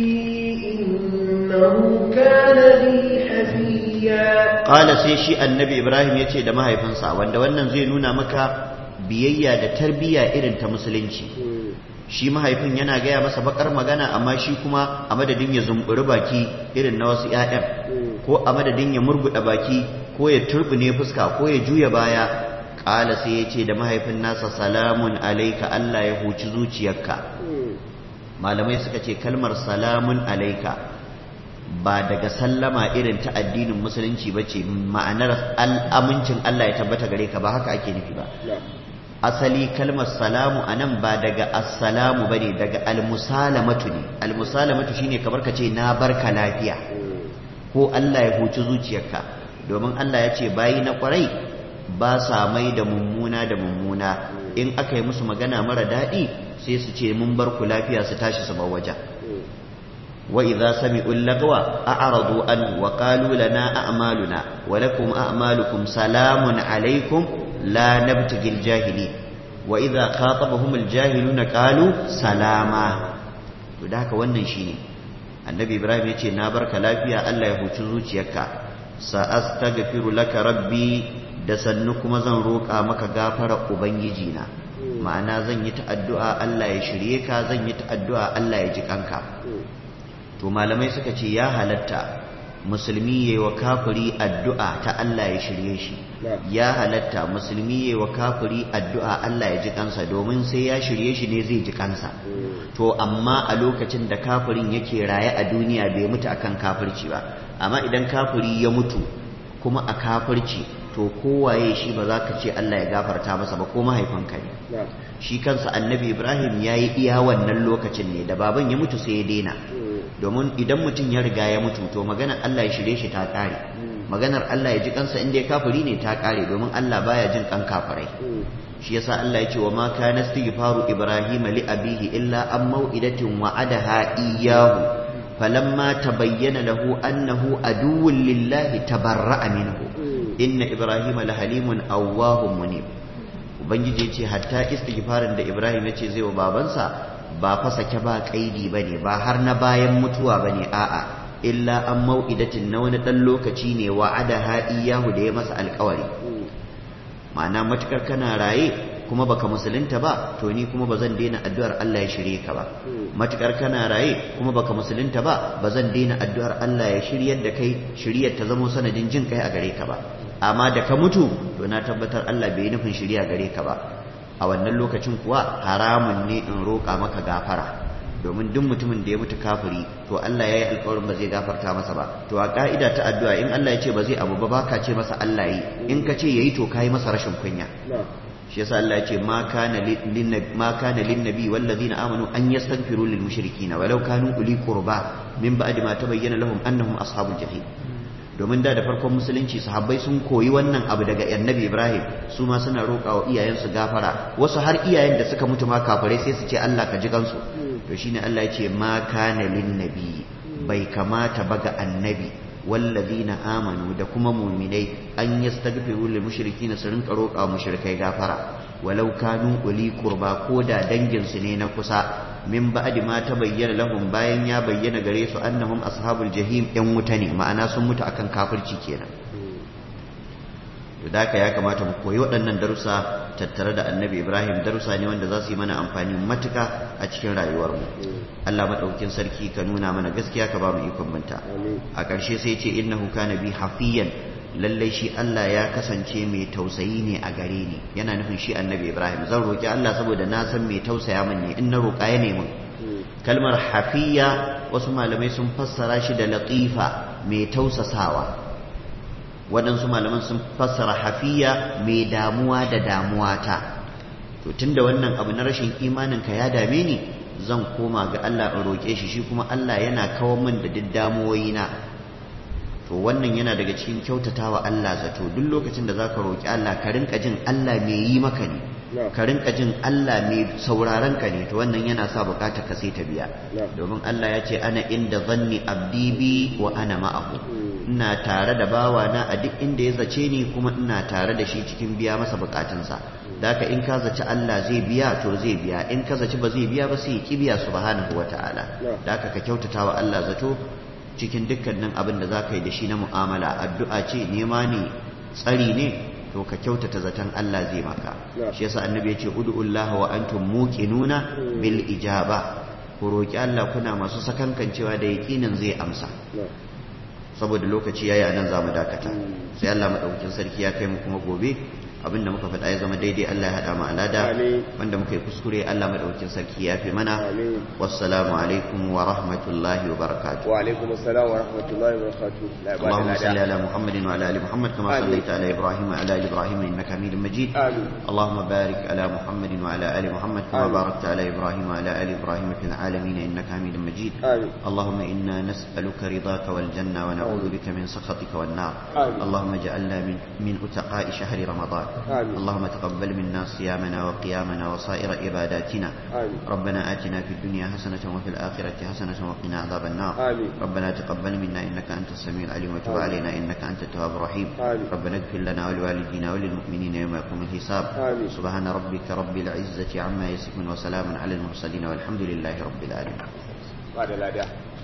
innahu kana bi hafiya qala sai shi annabi ibrahim yace da mahaifinsa wanda wannan zai nuna maka biyayya da tarbiyya irin ta musulunci shi mahaifin yana gaya masa bakar magana amma shi kuma a madadin ya zumburi baki irin na wasu ƴaƴan ko a madadin ya murguda baki ko ya turbine fuska ko ya juya baya ƙala sai ya ce da mahaifin nasa salamun alaika Allah ya huci zuciyarka malamai suka ce kalmar salamun alaika ba daga sallama irin ta addinin musulunci ba ce ma'anar al'amincin Allah ya tabbata gare ka ba haka ake nufi ba asali kalmar salamu a nan ba daga assalamu ba ne daga almusalamatu ne almusalamatu shine kamar ka ce na barka lafiya ko Allah ya huci zuciyarka domin Allah ya ce bayi na kwarai ba sa mai da mummuna da mummuna in aka yi musu magana mara daɗi sai su ce mun bar ku lafiya su tashi su bar wajen wa idza sami'u lagwa a'radu an wa qalu lana a'maluna wa lakum a'malukum salamun alaykum la nabtagil jahili wa idza khatabahum aljahiluna qalu salama to da haka wannan shine annabi ibrahim yace na barka lafiya Allah ya huci zuciyarka sa astaghfiru laka rabbi da sannu kuma zan roƙa maka gafara ubangiji na ma'ana zan yi ta addu'a Allah ya shirye ka zan yi ta addu'a Allah ya ji kanka to malamai suka ce ya halatta musulmi yayi wa kafiri addu'a ta Allah ya shirye shi ya halatta musulmi yayi wa kafiri addu'a Allah ya ji kansa domin sai ya shirye shi ne zai ji kansa to amma a lokacin da kafirin yake raye a duniya bai mutu akan kafirci ba amma idan kafiri ya mutu kuma a kafirci to kowaye shi ba za ka ce Allah ya gafarta masa ba ko mahaifinka ne shi kansa annabi Ibrahim ya yi iya wannan lokacin ne da baban ya mutu sai ya daina domin idan mutum ya riga ya mutu to maganar Allah ya shirye shi ta kare maganar Allah ya ji kansa inda ya kafiri ne ta kare domin Allah baya jin kan kafirai shi yasa Allah ya ce wa ma kana istighfaru Ibrahim li abihi illa an mau'idatin wa'adaha iyyahu falamma tabayyana lahu annahu aduwwun lillahi tabarra'a minhu inna Ibrahim lahalimun awwahun munib ubangiji ya ce hatta istighfarin da Ibrahim ya ce zai wa babansa ba fa sake ba kaidi bane ba har na bayan mutuwa bane a'a illa an mau'idatin na wani dan lokaci ne wa'adaha iyyahu da ya masa alƙawari ma'ana matukar kana raye kuma baka musulunta ba to ni kuma bazan daina addu'ar Allah ya shirye ka ba matukar kana raye kuma baka musulunta ba bazan daina addu'ar Allah ya shiryar da kai shiryar ta zama sanadin jin kai a gare ka ba amma da ka mutu to na tabbatar Allah bai nufin shirya gare ka ba a wannan lokacin kuwa haramun ne in roƙa maka gafara domin duk mutumin da ya mutu kafiri to Allah ya yi alƙawarin ba zai gafarta masa ba to a ka'ida ta addu'a in Allah ya ce ba zai abu ba baka ce masa Allah yi in ka ce yayi to kai masa rashin kunya shi yasa Allah ya ce ma kana lin ma kana lin nabi wal ladina amanu an yastaghfiru lil mushrikeena walau kanu uli qurba min ba'di ma tabayyana lahum annahum ashabul jahim domin da da farkon musulunci sahabbai sun koyi wannan abu daga annabi Ibrahim su ma suna roƙa wa iyayensu gafara wasu har iyayen da suka mutu ma kafirai sai su ce Allah ka ji kansu to shine Allah ya ce ma kana lin nabi bai kamata ba ga annabi wallazina amanu da kuma mu'minai an yastaghfiru lil mushrikeena su rinka roƙa mushrikai gafara walau kanu uli qurba ko da dangin su ne na kusa min ba'di ma tabayyana lahum bayan ya bayyana gare su annahum ashabul jahim yan wuta ne ma'ana sun mutu akan kafirci kenan to da ya kamata mu koyi waɗannan darussa tattare da annabi Ibrahim darussa ne wanda za su yi mana amfani matuka a cikin rayuwarmu Allah madaukakin sarki ka nuna mana gaskiya ka ba mu ikon binta a ƙarshe sai ce innahu kana bi hafiyan lallai shi Allah ya kasance mai tausayi ne a gare ni yana nufin shi annabi Ibrahim zan roki Allah saboda na san mai tausaya min ne in na roƙa ya nemi kalmar hafiya wasu malamai sun fassara shi da latifa mai tausasawa waɗansu malaman sun fassara hafiya mai damuwa da damuwa ta to tunda wannan abu na rashin imanin ka ya dame ni zan koma ga Allah in roƙe shi shi kuma Allah yana kawo min da duk damuwoyina to wannan yana daga cikin kyautatawa Allah zato duk lokacin da zaka roƙi Allah ka rinka jin Allah mai yi maka ne ka rinka jin Allah mai sauraron ka ne to wannan yana sa bukatar ka sai ta biya domin Allah ya ce ana inda zanni abdi bi wa ana ma'ahu ina tare da bawana a duk inda ya zace ni kuma ina tare da shi cikin biya masa bukatunsa daka in ka zaci Allah zai biya to zai biya in ka zaci ba zai biya ba sai ya ki biya subhanahu wataala daka ka kyautatawa Allah zato cikin dukkanin abin da zaka yi da shi na mu'amala addu'a ce nema ne tsari ne to ka kyautata zaton Allah zai maka shi yasa annabi ya ce ud'ullaha wa antum muqinuna bil ijaba ku roki Allah kuna masu sakankancewa da yaqinin zai amsa saboda lokaci yayi anan zamu dakata sai Allah madaukakin sarki ya kai mu kuma gobe abinda muka faɗa ya zama daidai Allah ya haɗa mu alada wanda muka yi kuskure Allah madaukakin sarki ya fi mana wassalamu alaikum wa rahmatullahi wa barakatuh wa alaikum assalam wa rahmatullahi wa barakatuh Allahumma salli ala Muhammadin wa ala ali Muhammad kama sallaita ala Ibrahim wa ala ali Ibrahim innaka Hamidum Majid Allahumma barik ala Muhammadin wa ala ali Muhammad kama barakta ala Ibrahim wa ala ali Ibrahim fil alamin innaka Hamidum Majid Allahumma inna nas'aluka ridaka wal janna wa na'udhu bika min sakhatika wan nar Allahumma ij'alna min min utaqa'i shahri Ramadan آمين. اللهم تقبل منا صيامنا وقيامنا وصائر عباداتنا آمين. ربنا آتنا في الدنيا حسنة وفي الآخرة حسنة وقنا عذاب النار آمين. ربنا تقبل منا إنك أنت السميع العليم وتب علينا إنك أنت التواب الرحيم آمين. ربنا اغفر لنا ولوالدينا وللمؤمنين يوم يقوم الحساب آمين. سبحان ربك رب العزة عما يصفون وسلام على المرسلين والحمد لله رب العالمين. بعد الأداء